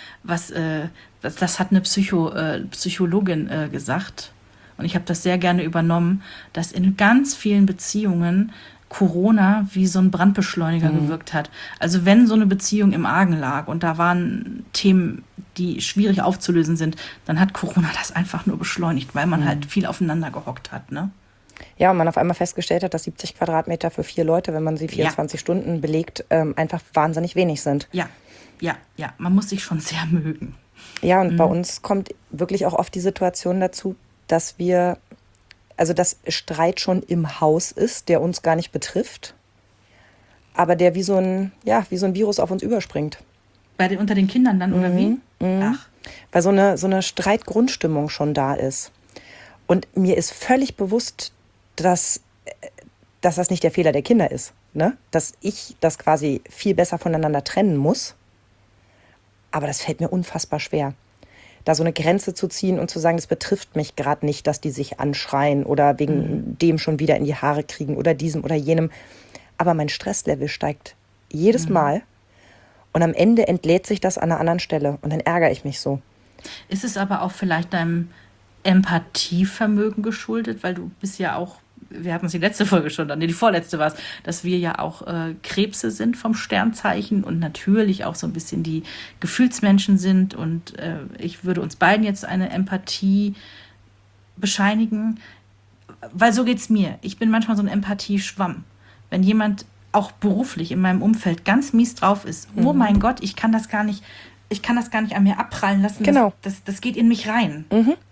das hat eine Psychologin gesagt. Und ich habe das sehr gerne übernommen, dass in ganz vielen Beziehungen Corona wie so ein Brandbeschleuniger gewirkt hat. Also wenn so eine Beziehung im Argen lag und da waren Themen, die schwierig aufzulösen sind, dann hat Corona das einfach nur beschleunigt, weil man halt viel aufeinander gehockt hat. Ne? Ja, und man auf einmal festgestellt hat, dass 70 Quadratmeter für 4 Leute, wenn man sie 24 Stunden belegt, einfach wahnsinnig wenig sind. Ja, man muss sich schon sehr mögen. Ja, und bei uns kommt wirklich auch oft die Situation dazu, dass dass Streit schon im Haus ist, der uns gar nicht betrifft, aber der wie so ein Virus auf uns überspringt. Unter den Kindern dann, oder wie? Ach. Weil so eine Streitgrundstimmung schon da ist. Und mir ist völlig bewusst, dass das nicht der Fehler der Kinder ist. Ne? Dass ich das quasi viel besser voneinander trennen muss. Aber das fällt mir unfassbar schwer. Da so eine Grenze zu ziehen und zu sagen, das betrifft mich gerade nicht, dass die sich anschreien oder wegen dem schon wieder in die Haare kriegen oder diesem oder jenem. Aber mein Stresslevel steigt jedes Mal und am Ende entlädt sich das an einer anderen Stelle und dann ärgere ich mich so. Ist es aber auch vielleicht deinem Empathievermögen geschuldet, weil du bist ja auch, wir hatten es die letzte Folge schon, die vorletzte war es, dass wir ja auch Krebse sind vom Sternzeichen und natürlich auch so ein bisschen die Gefühlsmenschen sind und ich würde uns beiden jetzt eine Empathie bescheinigen, weil so geht's mir. Ich bin manchmal so ein Empathieschwamm. Wenn jemand auch beruflich in meinem Umfeld ganz mies drauf ist, oh mein Gott, ich kann das gar nicht an mir abprallen lassen. Genau. Das geht in mich rein.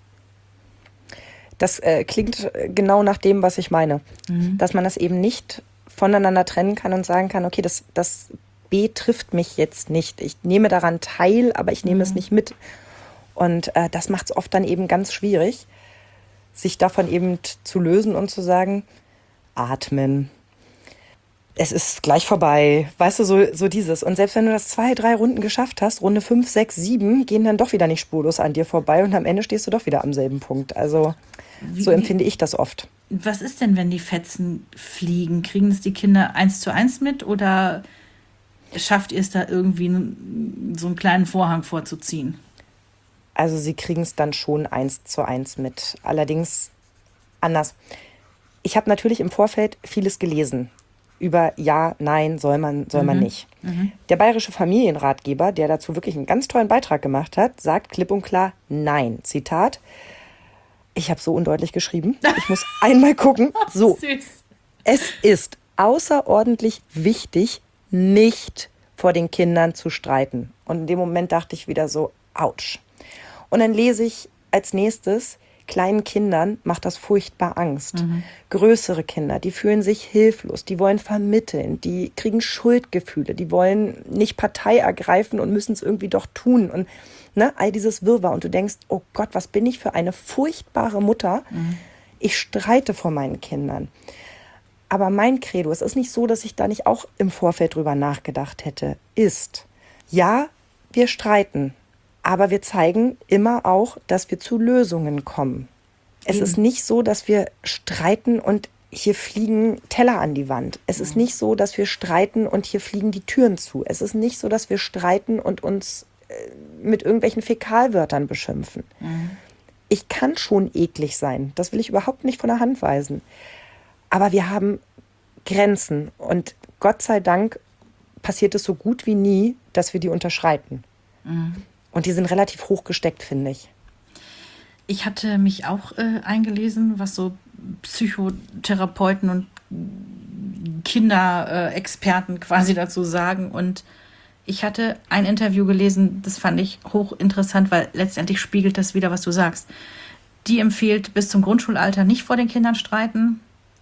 Das klingt genau nach dem, was ich meine. Dass man das eben nicht voneinander trennen kann und sagen kann, okay, das betrifft mich jetzt nicht. Ich nehme daran teil, aber ich nehme es nicht mit. Und das macht es oft dann eben ganz schwierig. sich davon eben zu lösen und zu sagen, atmen. Es ist gleich vorbei, weißt du, so dieses. Und selbst wenn du das 2, 3 Runden geschafft hast, Runde 5, 6, 7 gehen dann doch wieder nicht spurlos an dir vorbei und am Ende stehst du doch wieder am selben Punkt. Also so empfinde ich das oft. Was ist denn, wenn die Fetzen fliegen? Kriegen es die Kinder 1:1 mit oder schafft ihr es da irgendwie so einen kleinen Vorhang vorzuziehen? Also sie kriegen es dann schon 1:1 mit. Allerdings anders. Ich habe natürlich im Vorfeld vieles gelesen. Über ja, nein, soll man nicht. Der Bayerische Familienratgeber, der dazu wirklich einen ganz tollen Beitrag gemacht hat, sagt klipp und klar nein. Zitat, ich habe so undeutlich geschrieben, ich muss einmal gucken. So, Süß. es ist außerordentlich wichtig, nicht vor den Kindern zu streiten. Und in dem Moment dachte ich wieder so, ouch. Und dann lese ich als nächstes, kleinen Kindern macht das furchtbar Angst. Größere Kinder, die fühlen sich hilflos, die wollen vermitteln, die kriegen Schuldgefühle, die wollen nicht Partei ergreifen und müssen es irgendwie doch tun. Und all dieses Wirrwarr. Und du denkst, oh Gott, was bin ich für eine furchtbare Mutter. Ich streite vor meinen Kindern. Aber mein Credo, es ist nicht so, dass ich da nicht auch im Vorfeld drüber nachgedacht hätte, ist, ja, wir streiten. Aber wir zeigen immer auch, dass wir zu Lösungen kommen. Es ist nicht so, dass wir streiten und hier fliegen Teller an die Wand. Es ist nicht so, dass wir streiten und hier fliegen die Türen zu. Es ist nicht so, dass wir streiten und uns mit irgendwelchen Fäkalwörtern beschimpfen. Ich kann schon eklig sein. Das will ich überhaupt nicht von der Hand weisen. Aber wir haben Grenzen. Und Gott sei Dank passiert es so gut wie nie, dass wir die unterschreiten. Und die sind relativ hoch gesteckt, finde ich. Ich hatte mich auch eingelesen, was so Psychotherapeuten und Kinderexperten quasi dazu sagen. Und ich hatte ein Interview gelesen, das fand ich hochinteressant, weil letztendlich spiegelt das wieder, was du sagst. Die empfiehlt, bis zum Grundschulalter nicht vor den Kindern streiten.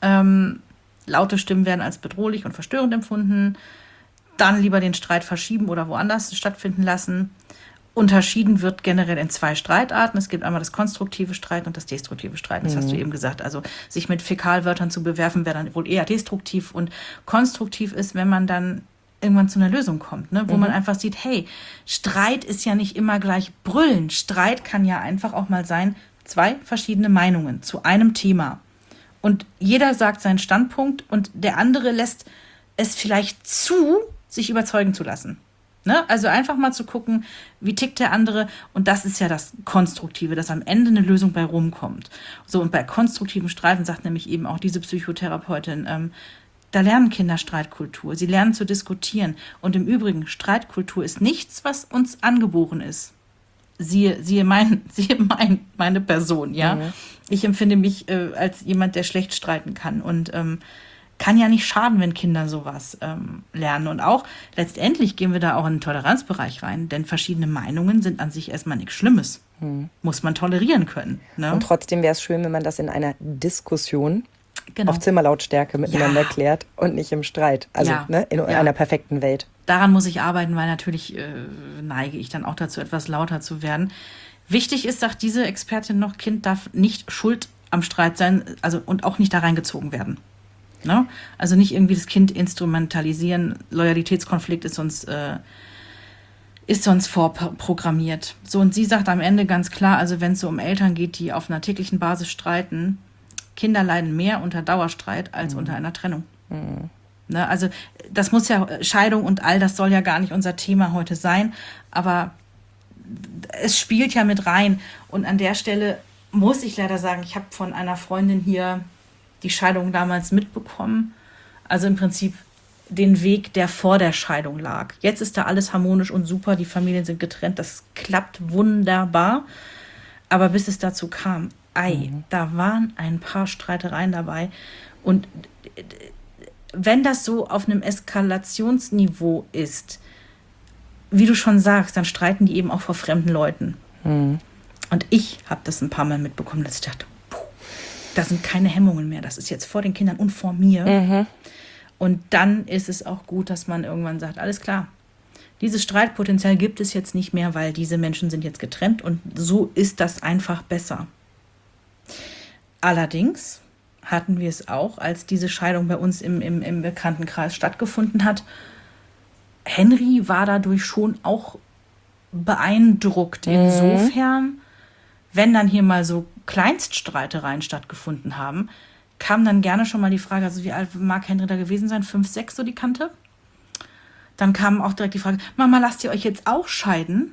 Laute Stimmen werden als bedrohlich und verstörend empfunden. Dann lieber den Streit verschieben oder woanders stattfinden lassen. Unterschieden wird generell in 2 Streitarten. Es gibt einmal das konstruktive Streiten und das destruktive Streiten. Das hast du eben gesagt. Also sich mit Fäkalwörtern zu bewerfen, wäre dann wohl eher destruktiv. Und konstruktiv ist, wenn man dann irgendwann zu einer Lösung kommt, ne? Wo man einfach sieht, hey, Streit ist ja nicht immer gleich Brüllen. Streit kann ja einfach auch mal sein, 2 verschiedene Meinungen zu einem Thema. Und jeder sagt seinen Standpunkt und der andere lässt es vielleicht zu, sich überzeugen zu lassen. Ne? Also einfach mal zu gucken, wie tickt der andere. Und das ist ja das Konstruktive, dass am Ende eine Lösung bei rumkommt. So, und bei konstruktiven Streiten sagt nämlich eben auch diese Psychotherapeutin, da lernen Kinder Streitkultur. Sie lernen zu diskutieren. Und im Übrigen, Streitkultur ist nichts, was uns angeboren ist. Siehe meine Person, ja. Ich empfinde mich als jemand, der schlecht streiten kann. Und kann ja nicht schaden, wenn Kinder sowas lernen. Und auch letztendlich gehen wir da auch in den Toleranzbereich rein, denn verschiedene Meinungen sind an sich erstmal nichts Schlimmes. Muss man tolerieren können. Ne? Und trotzdem wäre es schön, wenn man das in einer Diskussion auf Zimmerlautstärke miteinander klärt und nicht im Streit. Also in einer perfekten Welt. Daran muss ich arbeiten, weil natürlich neige ich dann auch dazu, etwas lauter zu werden. Wichtig ist, sagt diese Expertin noch, Kind darf nicht schuld am Streit sein, also und auch nicht da reingezogen werden. Ne? Also nicht irgendwie das Kind instrumentalisieren. Loyalitätskonflikt ist sonst vorprogrammiert. So, und sie sagt am Ende ganz klar, also wenn es so um Eltern geht, die auf einer täglichen Basis streiten, Kinder leiden mehr unter Dauerstreit als unter einer Trennung. Ne? Also das muss ja, Scheidung und all das soll ja gar nicht unser Thema heute sein, aber es spielt ja mit rein. Und an der Stelle muss ich leider sagen, ich habe von einer Freundin hier die Scheidung damals mitbekommen. Also im Prinzip den Weg, der vor der Scheidung lag. Jetzt ist da alles harmonisch und super, die Familien sind getrennt, das klappt wunderbar. Aber bis es dazu kam, da waren ein paar Streitereien dabei. Und wenn das so auf einem Eskalationsniveau ist, wie du schon sagst, dann streiten die eben auch vor fremden Leuten. Und ich habe das ein paar Mal mitbekommen, dass ich dachte, da sind keine Hemmungen mehr. Das ist jetzt vor den Kindern und vor mir. Und dann ist es auch gut, dass man irgendwann sagt, alles klar, dieses Streitpotenzial gibt es jetzt nicht mehr, weil diese Menschen sind jetzt getrennt und so ist das einfach besser. Allerdings hatten wir es auch, als diese Scheidung bei uns im Bekanntenkreis stattgefunden hat. Henry war dadurch schon auch beeindruckt. Insofern, wenn dann hier mal so Kleinststreitereien stattgefunden haben, kam dann gerne schon mal die Frage, also wie alt mag Henry da gewesen sein? 5, 6 so die Kante? Dann kam auch direkt die Frage, Mama, lasst ihr euch jetzt auch scheiden?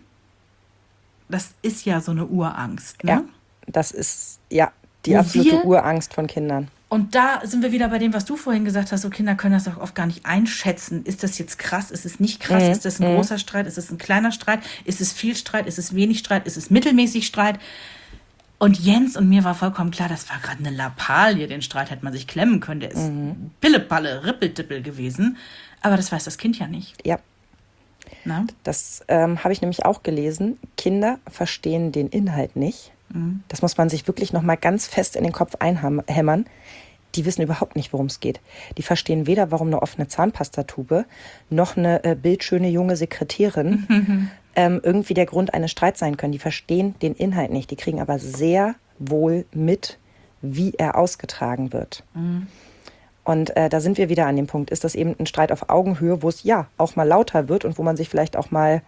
Das ist ja so eine Urangst, ne? Ja, das ist die absolute Urangst von Kindern. Und da sind wir wieder bei dem, was du vorhin gesagt hast, so Kinder können das auch oft gar nicht einschätzen. Ist das jetzt krass? Ist es nicht krass? Ist das ein großer Streit? Ist es ein kleiner Streit? Ist es viel Streit? Ist es wenig Streit? Ist es mittelmäßig Streit? Und Jens und mir war vollkommen klar, das war gerade eine Lappalie. Den Streit hätte man sich klemmen können. Der ist Pillepalle, Rippeltippel gewesen. Aber das weiß das Kind ja nicht. Ja. Na? Das habe ich nämlich auch gelesen. Kinder verstehen den Inhalt nicht. Das muss man sich wirklich noch mal ganz fest in den Kopf einhämmern. Die wissen überhaupt nicht, worum es geht. Die verstehen weder, warum eine offene Zahnpastatube noch eine bildschöne junge Sekretärin irgendwie der Grund eines Streits sein können. Die verstehen den Inhalt nicht. Die kriegen aber sehr wohl mit, wie er ausgetragen wird. Und da sind wir wieder an dem Punkt. Ist das eben ein Streit auf Augenhöhe, wo es auch mal lauter wird und wo man sich vielleicht auch mal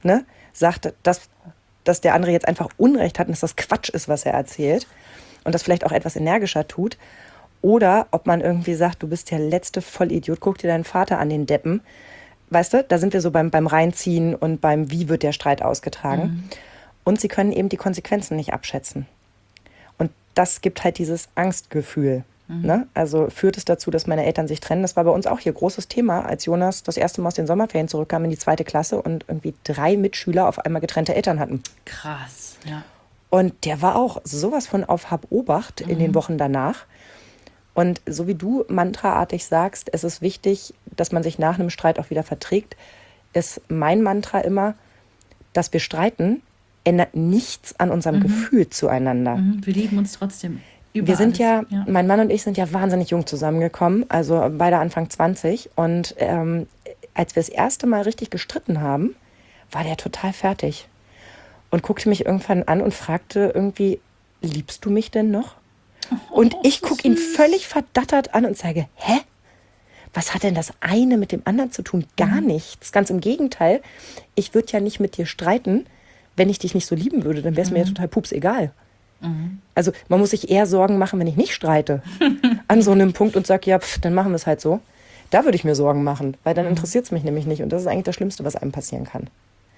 sagt, dass der andere jetzt einfach Unrecht hat und dass das Quatsch ist, was er erzählt und das vielleicht auch etwas energischer tut. Oder ob man irgendwie sagt, du bist der letzte Vollidiot, guck dir deinen Vater an, den Deppen. Weißt du, da sind wir so beim Reinziehen und beim wie wird der Streit ausgetragen. Und sie können eben die Konsequenzen nicht abschätzen. Und das gibt halt dieses Angstgefühl. Ne? Also führt es dazu, dass meine Eltern sich trennen. Das war bei uns auch hier großes Thema, als Jonas das erste Mal aus den Sommerferien zurückkam in die 2. Klasse und irgendwie 3 Mitschüler auf einmal getrennte Eltern hatten. Krass, ja. Und der war auch sowas von auf Hab-Obacht in den Wochen danach. Und so wie du mantraartig sagst, es ist wichtig, dass man sich nach einem Streit auch wieder verträgt, ist mein Mantra immer, dass wir streiten, ändert nichts an unserem Gefühl zueinander. Wir lieben uns trotzdem. Wir sind mein Mann und ich sind ja wahnsinnig jung zusammengekommen, also beide Anfang 20. Und als wir das erste Mal richtig gestritten haben, war der total fertig. Und guckte mich irgendwann an und fragte irgendwie, liebst du mich denn noch? Und ich gucke ihn völlig verdattert an und sage, hä? Was hat denn das eine mit dem anderen zu tun? Gar nichts. Ganz im Gegenteil, ich würde ja nicht mit dir streiten, wenn ich dich nicht so lieben würde. Dann wäre es mir ja total pups egal. Also man muss sich eher Sorgen machen, wenn ich nicht streite an so einem Punkt und sage, ja, dann machen wir es halt so. Da würde ich mir Sorgen machen, weil dann interessiert es mich nämlich nicht. Und das ist eigentlich das Schlimmste, was einem passieren kann.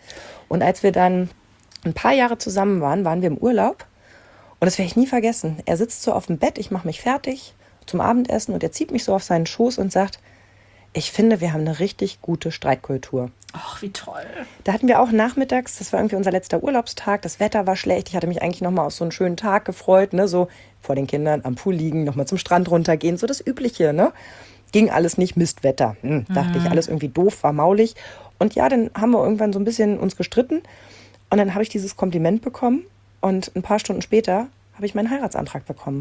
Und als wir dann ein paar Jahre zusammen waren, waren wir im Urlaub. Und das werde ich nie vergessen. Er sitzt so auf dem Bett, ich mache mich fertig zum Abendessen und er zieht mich so auf seinen Schoß und sagt, ich finde, wir haben eine richtig gute Streitkultur. Ach, wie toll. Da hatten wir auch nachmittags, das war irgendwie unser letzter Urlaubstag, das Wetter war schlecht. Ich hatte mich eigentlich nochmal auf so einen schönen Tag gefreut, ne? So vor den Kindern am Pool liegen, nochmal zum Strand runtergehen, so das Übliche, ne? Ging alles nicht, Mistwetter. Dachte ich, alles irgendwie doof, war maulig. Und ja, dann haben wir irgendwann so ein bisschen uns gestritten und dann habe ich dieses Kompliment bekommen und ein paar Stunden später habe ich meinen Heiratsantrag bekommen.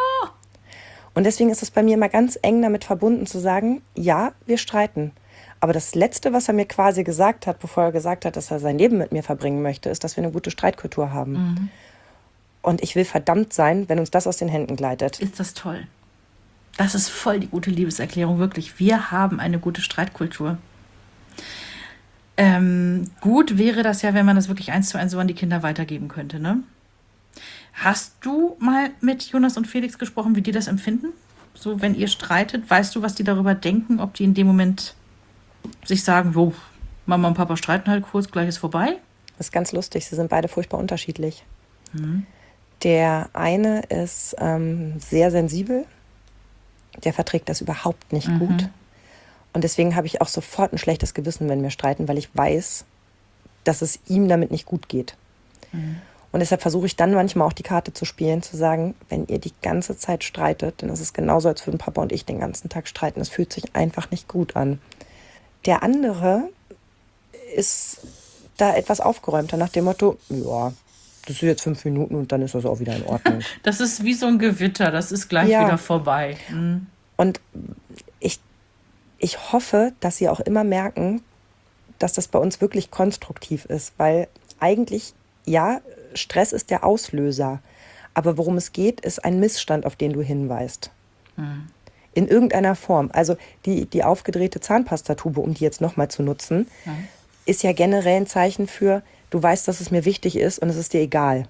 Und deswegen ist es bei mir immer ganz eng damit verbunden zu sagen, ja, wir streiten. Aber das Letzte, was er mir quasi gesagt hat, bevor er gesagt hat, dass er sein Leben mit mir verbringen möchte, ist, dass wir eine gute Streitkultur haben. Und ich will verdammt sein, wenn uns das aus den Händen gleitet. Ist das toll. Das ist voll die gute Liebeserklärung, wirklich. Wir haben eine gute Streitkultur. Gut wäre das ja, wenn man das wirklich 1:1 so an die Kinder weitergeben könnte, ne? Hast du mal mit Jonas und Felix gesprochen, wie die das empfinden? So, wenn ihr streitet, weißt du, was die darüber denken? Ob die in dem Moment sich sagen, jo, Mama und Papa streiten halt kurz, gleich ist vorbei? Das ist ganz lustig, sie sind beide furchtbar unterschiedlich. Der eine ist sehr sensibel, der verträgt das überhaupt nicht gut. Und deswegen habe ich auch sofort ein schlechtes Gewissen, wenn wir streiten, weil ich weiß, dass es ihm damit nicht gut geht. Und deshalb versuche ich dann manchmal auch die Karte zu spielen, zu sagen, wenn ihr die ganze Zeit streitet, dann ist es genauso, als würden Papa und ich den ganzen Tag streiten. Es fühlt sich einfach nicht gut an. Der andere ist da etwas aufgeräumter nach dem Motto, ja, das sind jetzt 5 Minuten und dann ist das auch wieder in Ordnung. Das ist wie so ein Gewitter, das ist gleich wieder vorbei. Und ich hoffe, dass sie auch immer merken, dass das bei uns wirklich konstruktiv ist, weil eigentlich, ja, Stress ist der Auslöser, Aber worum es geht, ist ein Missstand, auf den du hinweist. In irgendeiner Form. Also die aufgedrehte Zahnpastatube, um die jetzt nochmal zu nutzen, ist ja generell ein Zeichen für, du weißt, dass es mir wichtig ist und es ist dir egal.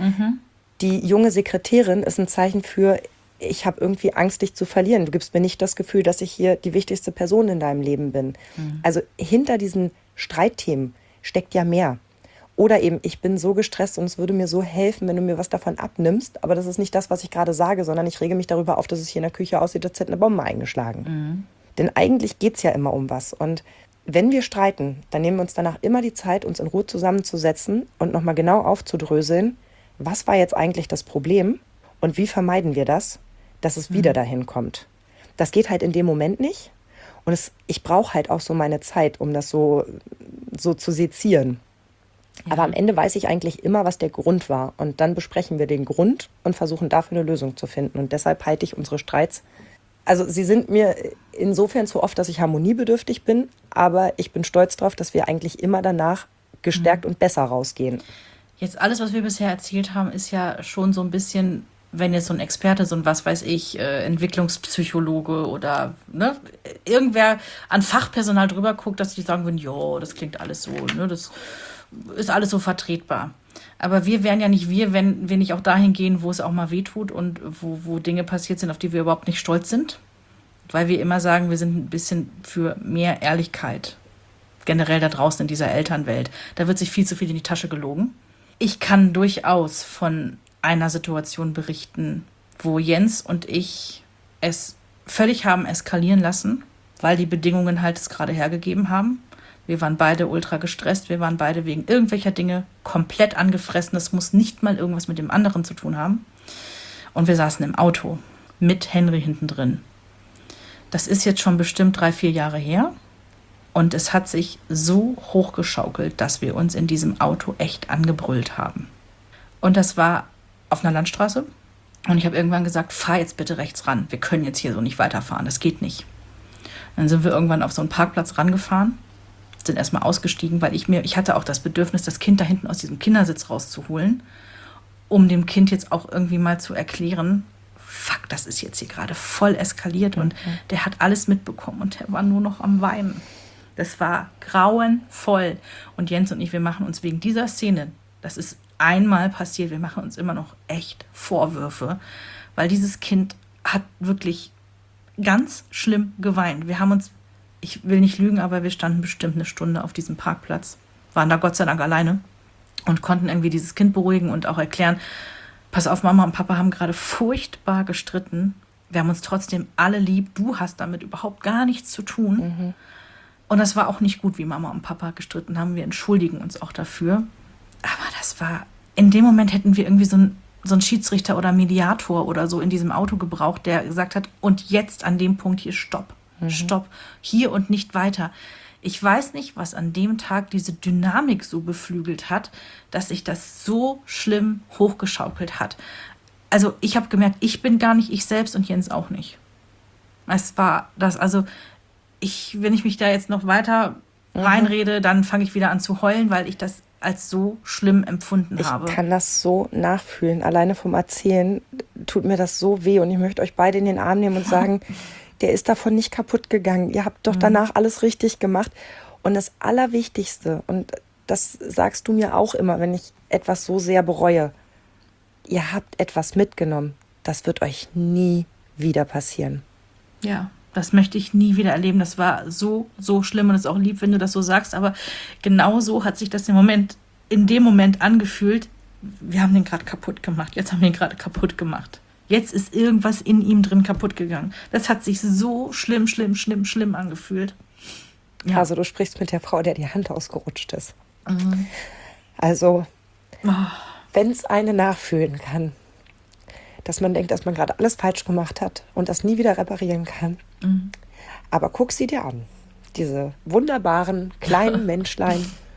Die junge Sekretärin ist ein Zeichen für, ich habe irgendwie Angst, dich zu verlieren. Du gibst mir nicht das Gefühl, dass ich hier die wichtigste Person in deinem Leben bin. Also hinter diesen Streitthemen steckt ja mehr. Oder eben, ich bin so gestresst und es würde mir so helfen, wenn du mir was davon abnimmst. Aber das ist nicht das, was ich gerade sage, sondern ich rege mich darüber auf, dass es hier in der Küche aussieht, als hätte eine Bombe eingeschlagen. Denn eigentlich geht es ja immer um was. Und wenn wir streiten, dann nehmen wir uns danach immer die Zeit, uns in Ruhe zusammenzusetzen und nochmal genau aufzudröseln, was war jetzt eigentlich das Problem und wie vermeiden wir das, dass es wieder dahin kommt. Das geht halt in dem Moment nicht. Und ich brauche halt auch so meine Zeit, um das so zu sezieren. Ja. Aber am Ende weiß ich eigentlich immer, was der Grund war. Und dann besprechen wir den Grund und versuchen dafür eine Lösung zu finden. Und deshalb halte ich unsere Streits, also sie sind mir insofern zu oft, dass ich harmoniebedürftig bin. Aber ich bin stolz darauf, dass wir eigentlich immer danach gestärkt und besser rausgehen. Jetzt alles, was wir bisher erzählt haben, ist ja schon so ein bisschen, wenn jetzt so ein Experte, so ein was weiß ich, Entwicklungspsychologe oder ne, irgendwer an Fachpersonal drüber guckt, dass die sagen würden, jo, das klingt alles so, ne, das ist alles so vertretbar. Aber wir wären ja nicht wir, wenn wir nicht auch dahin gehen, wo es auch mal wehtut und wo Dinge passiert sind, auf die wir überhaupt nicht stolz sind. Weil wir immer sagen, wir sind ein bisschen für mehr Ehrlichkeit. Generell da draußen in dieser Elternwelt. Da wird sich viel zu viel in die Tasche gelogen. Ich kann durchaus von einer Situation berichten, wo Jens und ich es völlig haben eskalieren lassen, weil die Bedingungen halt es gerade hergegeben haben. Wir waren beide ultra gestresst, wir waren beide wegen irgendwelcher Dinge komplett angefressen. Das muss nicht mal irgendwas mit dem anderen zu tun haben. Und wir saßen im Auto mit Henry hinten drin. Das ist jetzt schon bestimmt 3-4 Jahre her. Und es hat sich so hochgeschaukelt, dass wir uns in diesem Auto echt angebrüllt haben. Und das war auf einer Landstraße. Und ich habe irgendwann gesagt, fahr jetzt bitte rechts ran. Wir können jetzt hier so nicht weiterfahren, das geht nicht. Dann sind wir irgendwann auf so einen Parkplatz rangefahren, sind erstmal ausgestiegen, weil ich hatte auch das Bedürfnis, das Kind da hinten aus diesem Kindersitz rauszuholen, um dem Kind jetzt auch irgendwie mal zu erklären, fuck, das ist jetzt hier gerade voll eskaliert und der hat alles mitbekommen und der war nur noch am Weinen. Das war grauenvoll. Und Jens und ich, wir machen uns wegen dieser Szene, das ist einmal passiert, wir machen uns immer noch echt Vorwürfe, weil dieses Kind hat wirklich ganz schlimm geweint. Wir haben uns, ich will nicht lügen, aber wir standen bestimmt eine Stunde auf diesem Parkplatz, waren da Gott sei Dank alleine und konnten irgendwie dieses Kind beruhigen und auch erklären, pass auf, Mama und Papa haben gerade furchtbar gestritten. Wir haben uns trotzdem alle lieb. Du hast damit überhaupt gar nichts zu tun. Und das war auch nicht gut, wie Mama und Papa gestritten haben. Wir entschuldigen uns auch dafür. Aber das war, in dem Moment hätten wir irgendwie so einen Schiedsrichter oder Mediator oder so in diesem Auto gebraucht, der gesagt hat, und jetzt an dem Punkt hier Stopp. Stopp. Hier und nicht weiter. Ich weiß nicht, was an dem Tag diese Dynamik so beflügelt hat, dass sich das so schlimm hochgeschaukelt hat. Also ich habe gemerkt, ich bin gar nicht ich selbst und Jens auch nicht. Es war das, also wenn ich mich da jetzt noch weiter reinrede, dann fange ich wieder an zu heulen, weil ich das als so schlimm empfunden habe. Ich kann das so nachfühlen. Alleine vom Erzählen tut mir das so weh und ich möchte euch beide in den Arm nehmen und sagen, der ist davon nicht kaputt gegangen. Ihr habt doch danach alles richtig gemacht. Und das Allerwichtigste, und das sagst du mir auch immer, wenn ich etwas so sehr bereue, ihr habt etwas mitgenommen. Das wird euch nie wieder passieren. Ja, das möchte ich nie wieder erleben. Das war so, so schlimm und es ist auch lieb, wenn du das so sagst. Aber genau so hat sich das in dem Moment angefühlt. Wir haben den gerade kaputt gemacht. Jetzt haben wir ihn gerade kaputt gemacht. Jetzt ist irgendwas in ihm drin kaputt gegangen. Das hat sich so schlimm angefühlt. Ja. Also du sprichst mit der Frau, der die Hand ausgerutscht ist. Also, wenn es eine nachfühlen kann, dass man denkt, dass man gerade alles falsch gemacht hat und das nie wieder reparieren kann. Aber guck sie dir an. Diese wunderbaren kleinen Menschlein.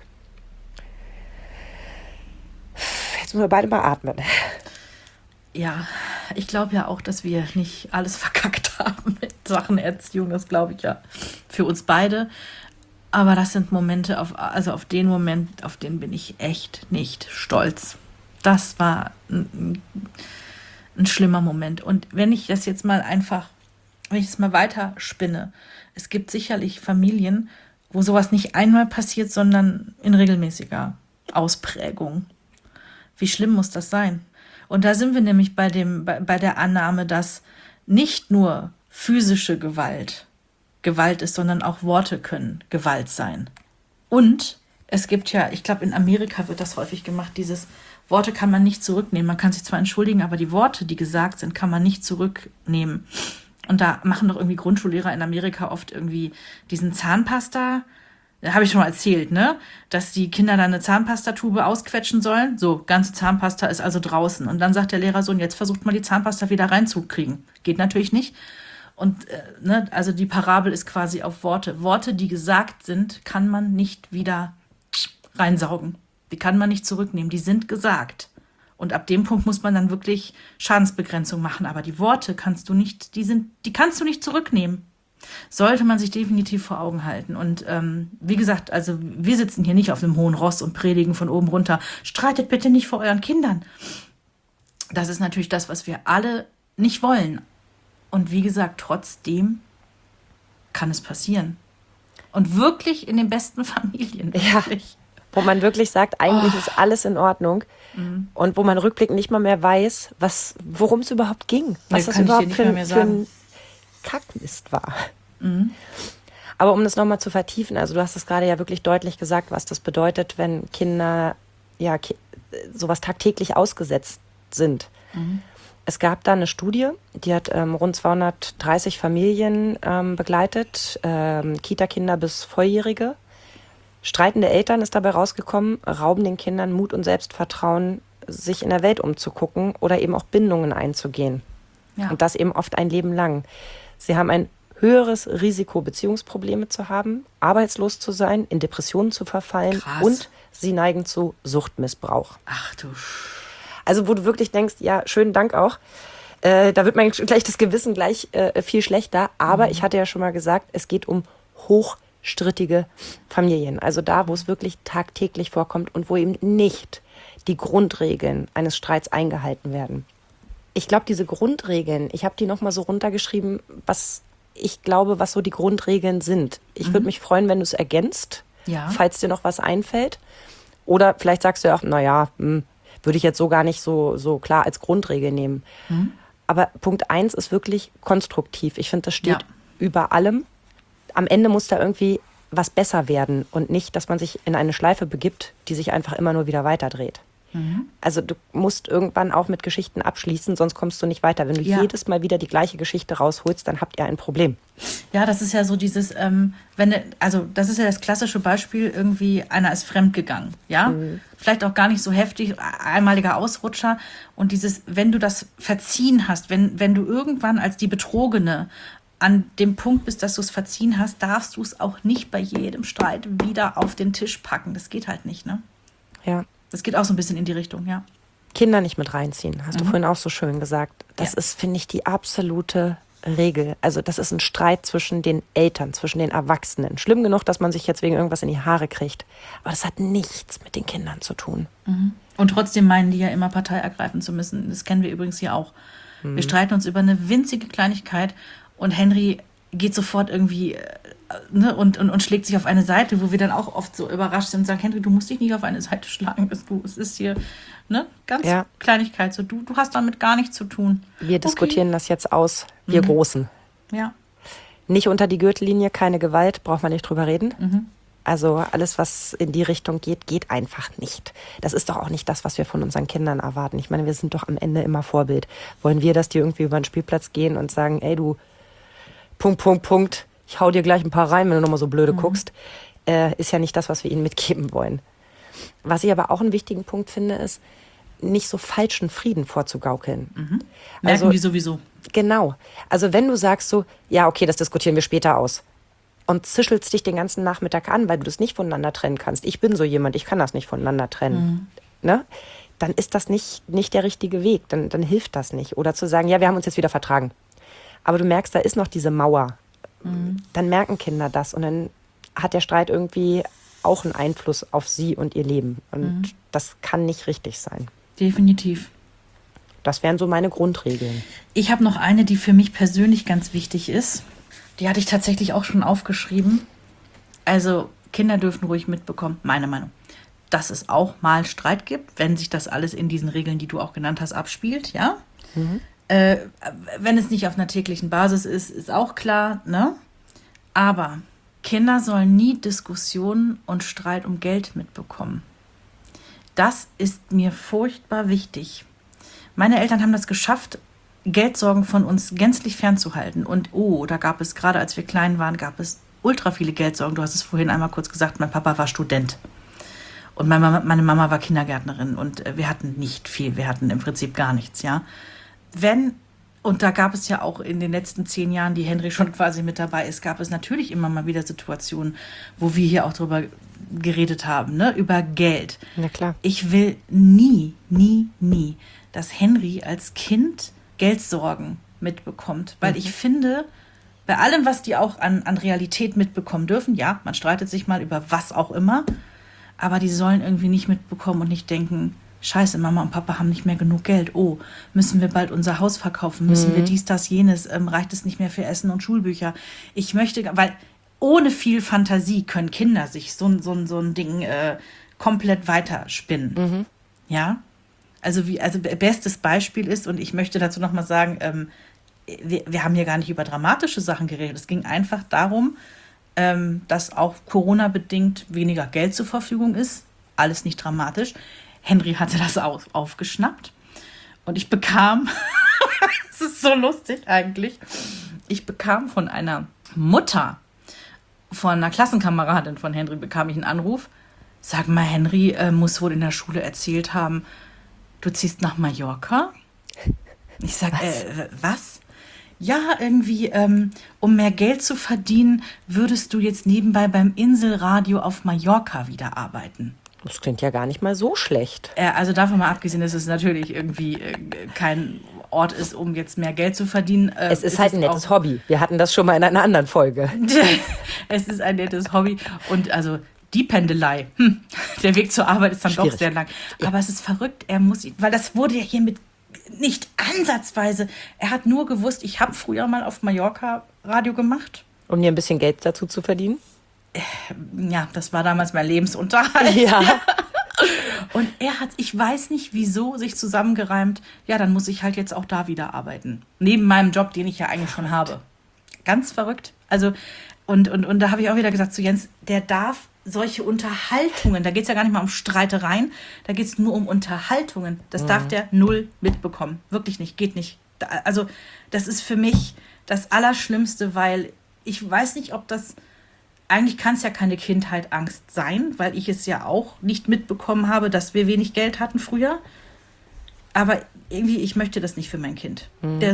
Jetzt müssen wir beide mal atmen. Ja, ich glaube ja auch, dass wir nicht alles verkackt haben mit Sachen Erziehung. Das glaube ich ja für uns beide. Aber das sind Momente, auf den Moment, auf den bin ich echt nicht stolz. Das war ein schlimmer Moment. Und wenn ich das jetzt mal wenn ich es mal weiter spinne, es gibt sicherlich Familien, wo sowas nicht einmal passiert, sondern in regelmäßiger Ausprägung. Wie schlimm muss das sein? Und da sind wir nämlich bei der Annahme, dass nicht nur physische Gewalt ist, sondern auch Worte können Gewalt sein. Und es gibt ja, ich glaube, in Amerika wird das häufig gemacht, dieses Worte kann man nicht zurücknehmen. Man kann sich zwar entschuldigen, aber die Worte, die gesagt sind, kann man nicht zurücknehmen. Und da machen doch irgendwie Grundschullehrer in Amerika oft irgendwie diesen Zahnpasta, habe ich schon mal erzählt, ne? Dass die Kinder dann eine Zahnpastatube ausquetschen sollen. So, ganze Zahnpasta ist also draußen. Und dann sagt der Lehrer so, und jetzt versucht mal die Zahnpasta wieder reinzukriegen. Geht natürlich nicht. Und also die Parabel ist quasi auf Worte. Worte, die gesagt sind, kann man nicht wieder reinsaugen. Die kann man nicht zurücknehmen. Die sind gesagt. Und ab dem Punkt muss man dann wirklich Schadensbegrenzung machen. Aber die Worte kannst du nicht, die kannst du nicht zurücknehmen. Sollte man sich definitiv vor Augen halten. Und wie gesagt, also wir sitzen hier nicht auf einem hohen Ross und predigen von oben runter. Streitet bitte nicht vor euren Kindern. Das ist natürlich das, was wir alle nicht wollen. Und wie gesagt, trotzdem kann es passieren. Und wirklich in den besten Familien. Wirklich. Ja, wo man wirklich sagt, eigentlich ist alles in Ordnung. Und wo man rückblickend nicht mal mehr weiß, worum es überhaupt ging. Was das überhaupt für ein Kackmist war. Aber um das nochmal zu vertiefen, also du hast es gerade ja wirklich deutlich gesagt, was das bedeutet, wenn Kinder sowas tagtäglich ausgesetzt sind. Es gab da eine Studie, die hat rund 230 Familien begleitet, Kita-Kinder bis Volljährige. Streitende Eltern ist dabei rausgekommen, rauben den Kindern Mut und Selbstvertrauen, sich in der Welt umzugucken oder eben auch Bindungen einzugehen. Ja. Und das eben oft ein Leben lang. Sie haben ein höheres Risiko, Beziehungsprobleme zu haben, arbeitslos zu sein, in Depressionen zu verfallen. Krass. Und sie neigen zu Suchtmissbrauch. Ach du. Also wo du wirklich denkst, ja, schönen Dank auch. Da wird mein schlechtes Gewissen gleich viel schlechter. Aber ich hatte ja schon mal gesagt, es geht um hochstrittige Familien. Also da, wo es wirklich tagtäglich vorkommt und wo eben nicht die Grundregeln eines Streits eingehalten werden. Ich glaube, diese Grundregeln, ich habe die nochmal so runtergeschrieben, was ich glaube, was so die Grundregeln sind. Ich würde mich freuen, wenn du es ergänzt, falls dir noch was einfällt. Oder vielleicht sagst du ja auch, naja, würde ich jetzt so gar nicht so klar als Grundregel nehmen. Aber Punkt 1 ist wirklich konstruktiv. Ich finde, das steht über allem. Am Ende muss da irgendwie was besser werden und nicht, dass man sich in eine Schleife begibt, die sich einfach immer nur wieder weiterdreht. Also du musst irgendwann auch mit Geschichten abschließen, sonst kommst du nicht weiter. Wenn du jedes Mal wieder die gleiche Geschichte rausholst, dann habt ihr ein Problem. Ja, das ist ja so dieses, das ist ja das klassische Beispiel, irgendwie einer ist fremdgegangen, ja? Vielleicht auch gar nicht so heftig, einmaliger Ausrutscher. Und dieses, wenn du das verziehen hast, wenn du irgendwann als die Betrogene an dem Punkt bist, dass du es verziehen hast, darfst du es auch nicht bei jedem Streit wieder auf den Tisch packen. Das geht halt nicht, ne? Ja. Das geht auch so ein bisschen in die Richtung, ja. Kinder nicht mit reinziehen, hast du vorhin auch so schön gesagt. Das ist, finde ich, die absolute Regel. Also das ist ein Streit zwischen den Eltern, zwischen den Erwachsenen. Schlimm genug, dass man sich jetzt wegen irgendwas in die Haare kriegt. Aber das hat nichts mit den Kindern zu tun. Und trotzdem meinen die ja immer Partei ergreifen zu müssen. Das kennen wir übrigens hier auch. Wir streiten uns über eine winzige Kleinigkeit und Henry geht sofort irgendwie und schlägt sich auf eine Seite, wo wir dann auch oft so überrascht sind und sagen, Henry, du musst dich nicht auf eine Seite schlagen. Es ist hier ganz Kleinigkeit. So, du hast damit gar nichts zu tun. Wir diskutieren das jetzt aus, wir Großen. Ja. Nicht unter die Gürtellinie, keine Gewalt, braucht man nicht drüber reden. Also alles, was in die Richtung geht, geht einfach nicht. Das ist doch auch nicht das, was wir von unseren Kindern erwarten. Ich meine, wir sind doch am Ende immer Vorbild. Wollen wir, dass die irgendwie über den Spielplatz gehen und sagen, ey du, Punkt, ich hau dir gleich ein paar rein, wenn du nochmal so blöde guckst, ist ja nicht das, was wir ihnen mitgeben wollen. Was ich aber auch einen wichtigen Punkt finde, ist, nicht so falschen Frieden vorzugaukeln. Merken die sowieso. Genau. Also wenn du sagst so, ja okay, das diskutieren wir später aus und zischelst dich den ganzen Nachmittag an, weil du das nicht voneinander trennen kannst. Ich bin so jemand, ich kann das nicht voneinander trennen. Ne? Dann ist das nicht der richtige Weg, dann hilft das nicht. Oder zu sagen, ja, wir haben uns jetzt wieder vertragen. Aber du merkst, da ist noch diese Mauer. Dann merken Kinder das und dann hat der Streit irgendwie auch einen Einfluss auf sie und ihr Leben. Und das kann nicht richtig sein. Definitiv. Das wären so meine Grundregeln. Ich habe noch eine, die für mich persönlich ganz wichtig ist. Die hatte ich tatsächlich auch schon aufgeschrieben. Also Kinder dürfen ruhig mitbekommen, meine Meinung, dass es auch mal Streit gibt, wenn sich das alles in diesen Regeln, die du auch genannt hast, abspielt, ja. Wenn es nicht auf einer täglichen Basis ist, ist auch klar, ne? Aber Kinder sollen nie Diskussionen und Streit um Geld mitbekommen. Das ist mir furchtbar wichtig. Meine Eltern haben das geschafft, Geldsorgen von uns gänzlich fernzuhalten. Und da gab es, gerade als wir klein waren, gab es ultra viele Geldsorgen. Du hast es vorhin einmal kurz gesagt, mein Papa war Student. Und meine Mama war Kindergärtnerin. Und wir hatten nicht viel, wir hatten im Prinzip gar nichts, ja. Und da gab es ja auch in den letzten 10 Jahren, die Henry schon quasi mit dabei ist, gab es natürlich immer mal wieder Situationen, wo wir hier auch drüber geredet haben, ne, über Geld. Na klar. Ich will nie, dass Henry als Kind Geldsorgen mitbekommt, weil ich finde, bei allem, was die auch an Realität mitbekommen dürfen, ja, man streitet sich mal über was auch immer, aber die sollen irgendwie nicht mitbekommen und nicht denken, Scheiße, Mama und Papa haben nicht mehr genug Geld. Oh, müssen wir bald unser Haus verkaufen? Müssen wir dies, das, jenes? Reicht es nicht mehr für Essen und Schulbücher? Ich möchte, weil ohne viel Fantasie können Kinder sich so ein Ding komplett weiterspinnen. Ja? Also bestes Beispiel ist, und ich möchte dazu nochmal sagen, wir haben hier gar nicht über dramatische Sachen geredet. Es ging einfach darum, dass auch Corona-bedingt weniger Geld zur Verfügung ist. Alles nicht dramatisch. Henry hatte das aufgeschnappt und ich bekam, es ist so lustig eigentlich, ich bekam von einer Mutter, von einer Klassenkameradin von Henry, bekam ich einen Anruf. Sag mal, Henry muss wohl in der Schule erzählt haben, du ziehst nach Mallorca? Ich sag, was? Ja, irgendwie, um mehr Geld zu verdienen, würdest du jetzt nebenbei beim Inselradio auf Mallorca wieder arbeiten. Das klingt ja gar nicht mal so schlecht. Also davon mal abgesehen, dass es natürlich irgendwie kein Ort ist, um jetzt mehr Geld zu verdienen. Es ist halt ein nettes Hobby. Wir hatten das schon mal in einer anderen Folge. Es ist ein nettes Hobby. Und also die Pendelei, der Weg zur Arbeit ist dann schwierig. Doch sehr lang. Ja. Aber es ist verrückt, weil das wurde ja hiermit nicht ansatzweise. Er hat nur gewusst, ich habe früher mal auf Mallorca Radio gemacht. Um dir ein bisschen Geld dazu zu verdienen? Ja, das war damals mein Lebensunterhalt. Ja. Und er hat, ich weiß nicht wieso, sich zusammengereimt, ja, dann muss ich halt jetzt auch da wieder arbeiten. Neben meinem Job, den ich ja eigentlich schon habe. Ganz verrückt. Also, und da habe ich auch wieder gesagt zu Jens, der darf solche Unterhaltungen, da geht es ja gar nicht mal um Streitereien, da geht es nur um Unterhaltungen. Das darf der null mitbekommen. Wirklich nicht, geht nicht. Also, das ist für mich das Allerschlimmste, weil ich weiß nicht, ob das... Eigentlich kann es ja keine Kindheitangst sein, weil ich es ja auch nicht mitbekommen habe, dass wir wenig Geld hatten früher. Aber irgendwie, ich möchte das nicht für mein Kind.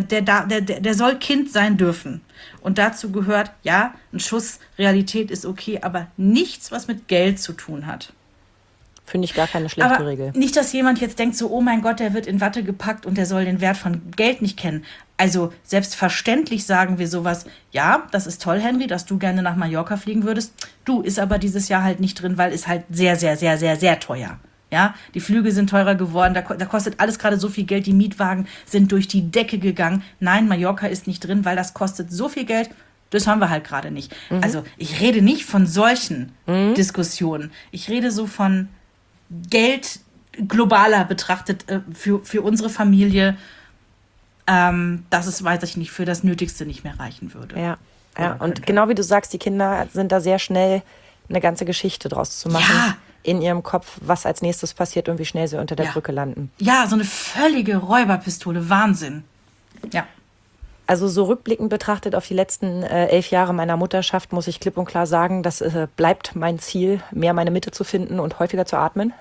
Der soll Kind sein dürfen. Und dazu gehört, ja, ein Schuss Realität ist okay, aber nichts, was mit Geld zu tun hat. Finde ich gar keine schlechte Aber Regel. Nicht, dass jemand jetzt denkt so, oh mein Gott, der wird in Watte gepackt und der soll den Wert von Geld nicht kennen. Also selbstverständlich sagen wir sowas, ja, das ist toll, Henry, dass du gerne nach Mallorca fliegen würdest. Du, ist aber dieses Jahr halt nicht drin, weil ist halt sehr, sehr, sehr, sehr, sehr teuer. Ja, die Flüge sind teurer geworden, da kostet alles gerade so viel Geld, die Mietwagen sind durch die Decke gegangen. Nein, Mallorca ist nicht drin, weil das kostet so viel Geld, das haben wir halt gerade nicht. Also ich rede nicht von solchen Diskussionen. Ich rede so von Geld globaler betrachtet für unsere Familie, dass es, weiß ich nicht, für das Nötigste nicht mehr reichen würde. Ja. Und genau wie du sagst, die Kinder sind da sehr schnell eine ganze Geschichte draus zu machen. Ja. In ihrem Kopf, was als nächstes passiert und wie schnell sie unter der Brücke landen. Ja, so eine völlige Räuberpistole, Wahnsinn. Ja. Also so rückblickend betrachtet auf die letzten 11 Jahre meiner Mutterschaft muss ich klipp und klar sagen, das bleibt mein Ziel, mehr meine Mitte zu finden und häufiger zu atmen.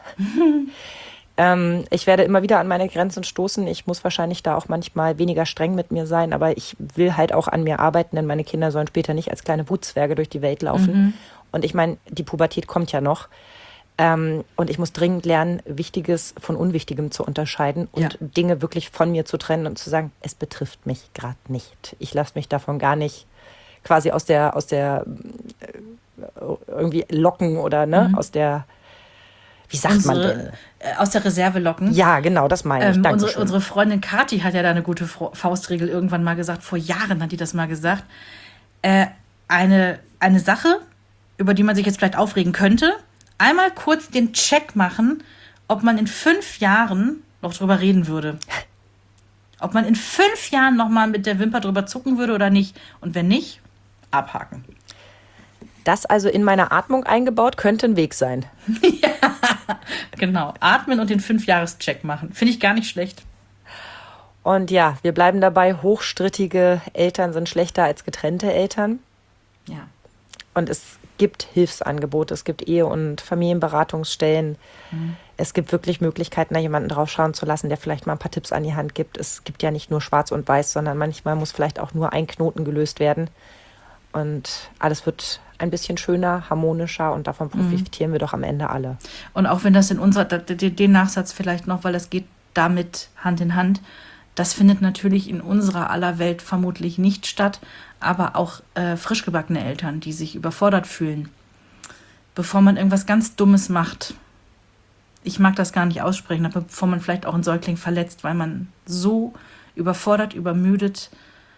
Ich werde immer wieder an meine Grenzen stoßen. Ich muss wahrscheinlich da auch manchmal weniger streng mit mir sein, aber ich will halt auch an mir arbeiten, denn meine Kinder sollen später nicht als kleine Wutzwerge durch die Welt laufen. Und ich meine, die Pubertät kommt ja noch. Und ich muss dringend lernen, Wichtiges von Unwichtigem zu unterscheiden und Dinge wirklich von mir zu trennen und zu sagen, es betrifft mich gerade nicht. Ich lasse mich davon gar nicht quasi aus der irgendwie locken oder aus der, Wie sagt man denn? Aus der Reserve locken. Ja, genau, das meine ich. Unsere Freundin Kathi hat ja da eine gute Faustregel irgendwann mal gesagt. Vor Jahren hat die das mal gesagt. Eine Sache, über die man sich jetzt vielleicht aufregen könnte, einmal kurz den Check machen, ob man in 5 Jahren noch drüber reden würde. Ob man in 5 Jahren noch mal mit der Wimper drüber zucken würde oder nicht. Und wenn nicht, abhaken. Das also in meiner Atmung eingebaut, könnte ein Weg sein. Ja, genau. Atmen und den 5-Jahres-Check machen. Finde ich gar nicht schlecht. Und ja, wir bleiben dabei, hochstrittige Eltern sind schlechter als getrennte Eltern. Ja. Und es gibt Hilfsangebote, es gibt Ehe- und Familienberatungsstellen. Es gibt wirklich Möglichkeiten, da jemanden drauf schauen zu lassen, der vielleicht mal ein paar Tipps an die Hand gibt. Es gibt ja nicht nur schwarz und weiß, sondern manchmal muss vielleicht auch nur ein Knoten gelöst werden. Und alles wird ein bisschen schöner, harmonischer und davon profitieren wir doch am Ende alle. Und auch wenn das in den Nachsatz vielleicht noch, weil das geht damit Hand in Hand, das findet natürlich in unserer aller Welt vermutlich nicht statt, aber auch frisch gebackene Eltern, die sich überfordert fühlen, bevor man irgendwas ganz Dummes macht. Ich mag das gar nicht aussprechen, aber bevor man vielleicht auch einen Säugling verletzt, weil man so überfordert, übermüdet,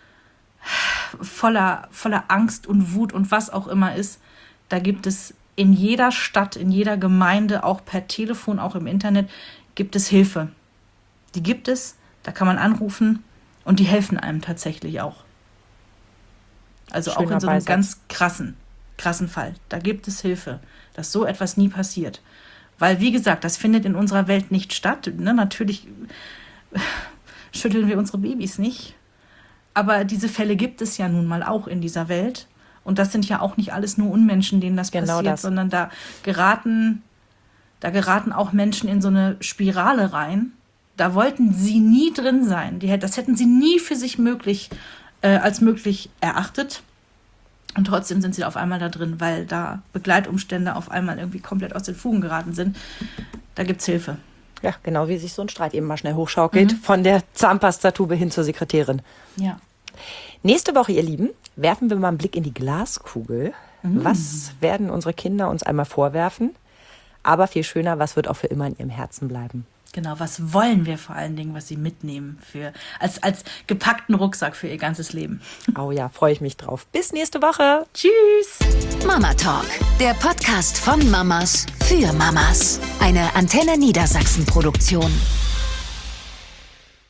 voller Angst und Wut und was auch immer ist, da gibt es in jeder Stadt, in jeder Gemeinde, auch per Telefon, auch im Internet, gibt es Hilfe. Die gibt es, da kann man anrufen und die helfen einem tatsächlich auch. Also schöner auch in so einem ganz krassen Fall. Da gibt es Hilfe, dass so etwas nie passiert. Weil, wie gesagt, das findet in unserer Welt nicht statt. Ne? Natürlich schütteln wir unsere Babys nicht. Aber diese Fälle gibt es ja nun mal auch in dieser Welt. Und das sind ja auch nicht alles nur Unmenschen, denen das passiert, sondern da geraten auch Menschen in so eine Spirale rein. Da wollten sie nie drin sein. Das hätten sie nie für sich als möglich erachtet. Und trotzdem sind sie auf einmal da drin, weil da Begleitumstände auf einmal irgendwie komplett aus den Fugen geraten sind. Da gibt's Hilfe. Ja, genau wie sich so ein Streit eben mal schnell hochschaukelt. Von der Zahnpastatube hin zur Sekretärin. Ja. Nächste Woche, ihr Lieben, werfen wir mal einen Blick in die Glaskugel. Was werden unsere Kinder uns einmal vorwerfen? Aber viel schöner, was wird auch für immer in ihrem Herzen bleiben? Genau, was wollen wir vor allen Dingen, was sie mitnehmen als gepackten Rucksack für ihr ganzes Leben. Oh ja, freue ich mich drauf. Bis nächste Woche. Tschüss. Mama Talk, der Podcast von Mamas für Mamas. Eine Antenne Niedersachsen Produktion.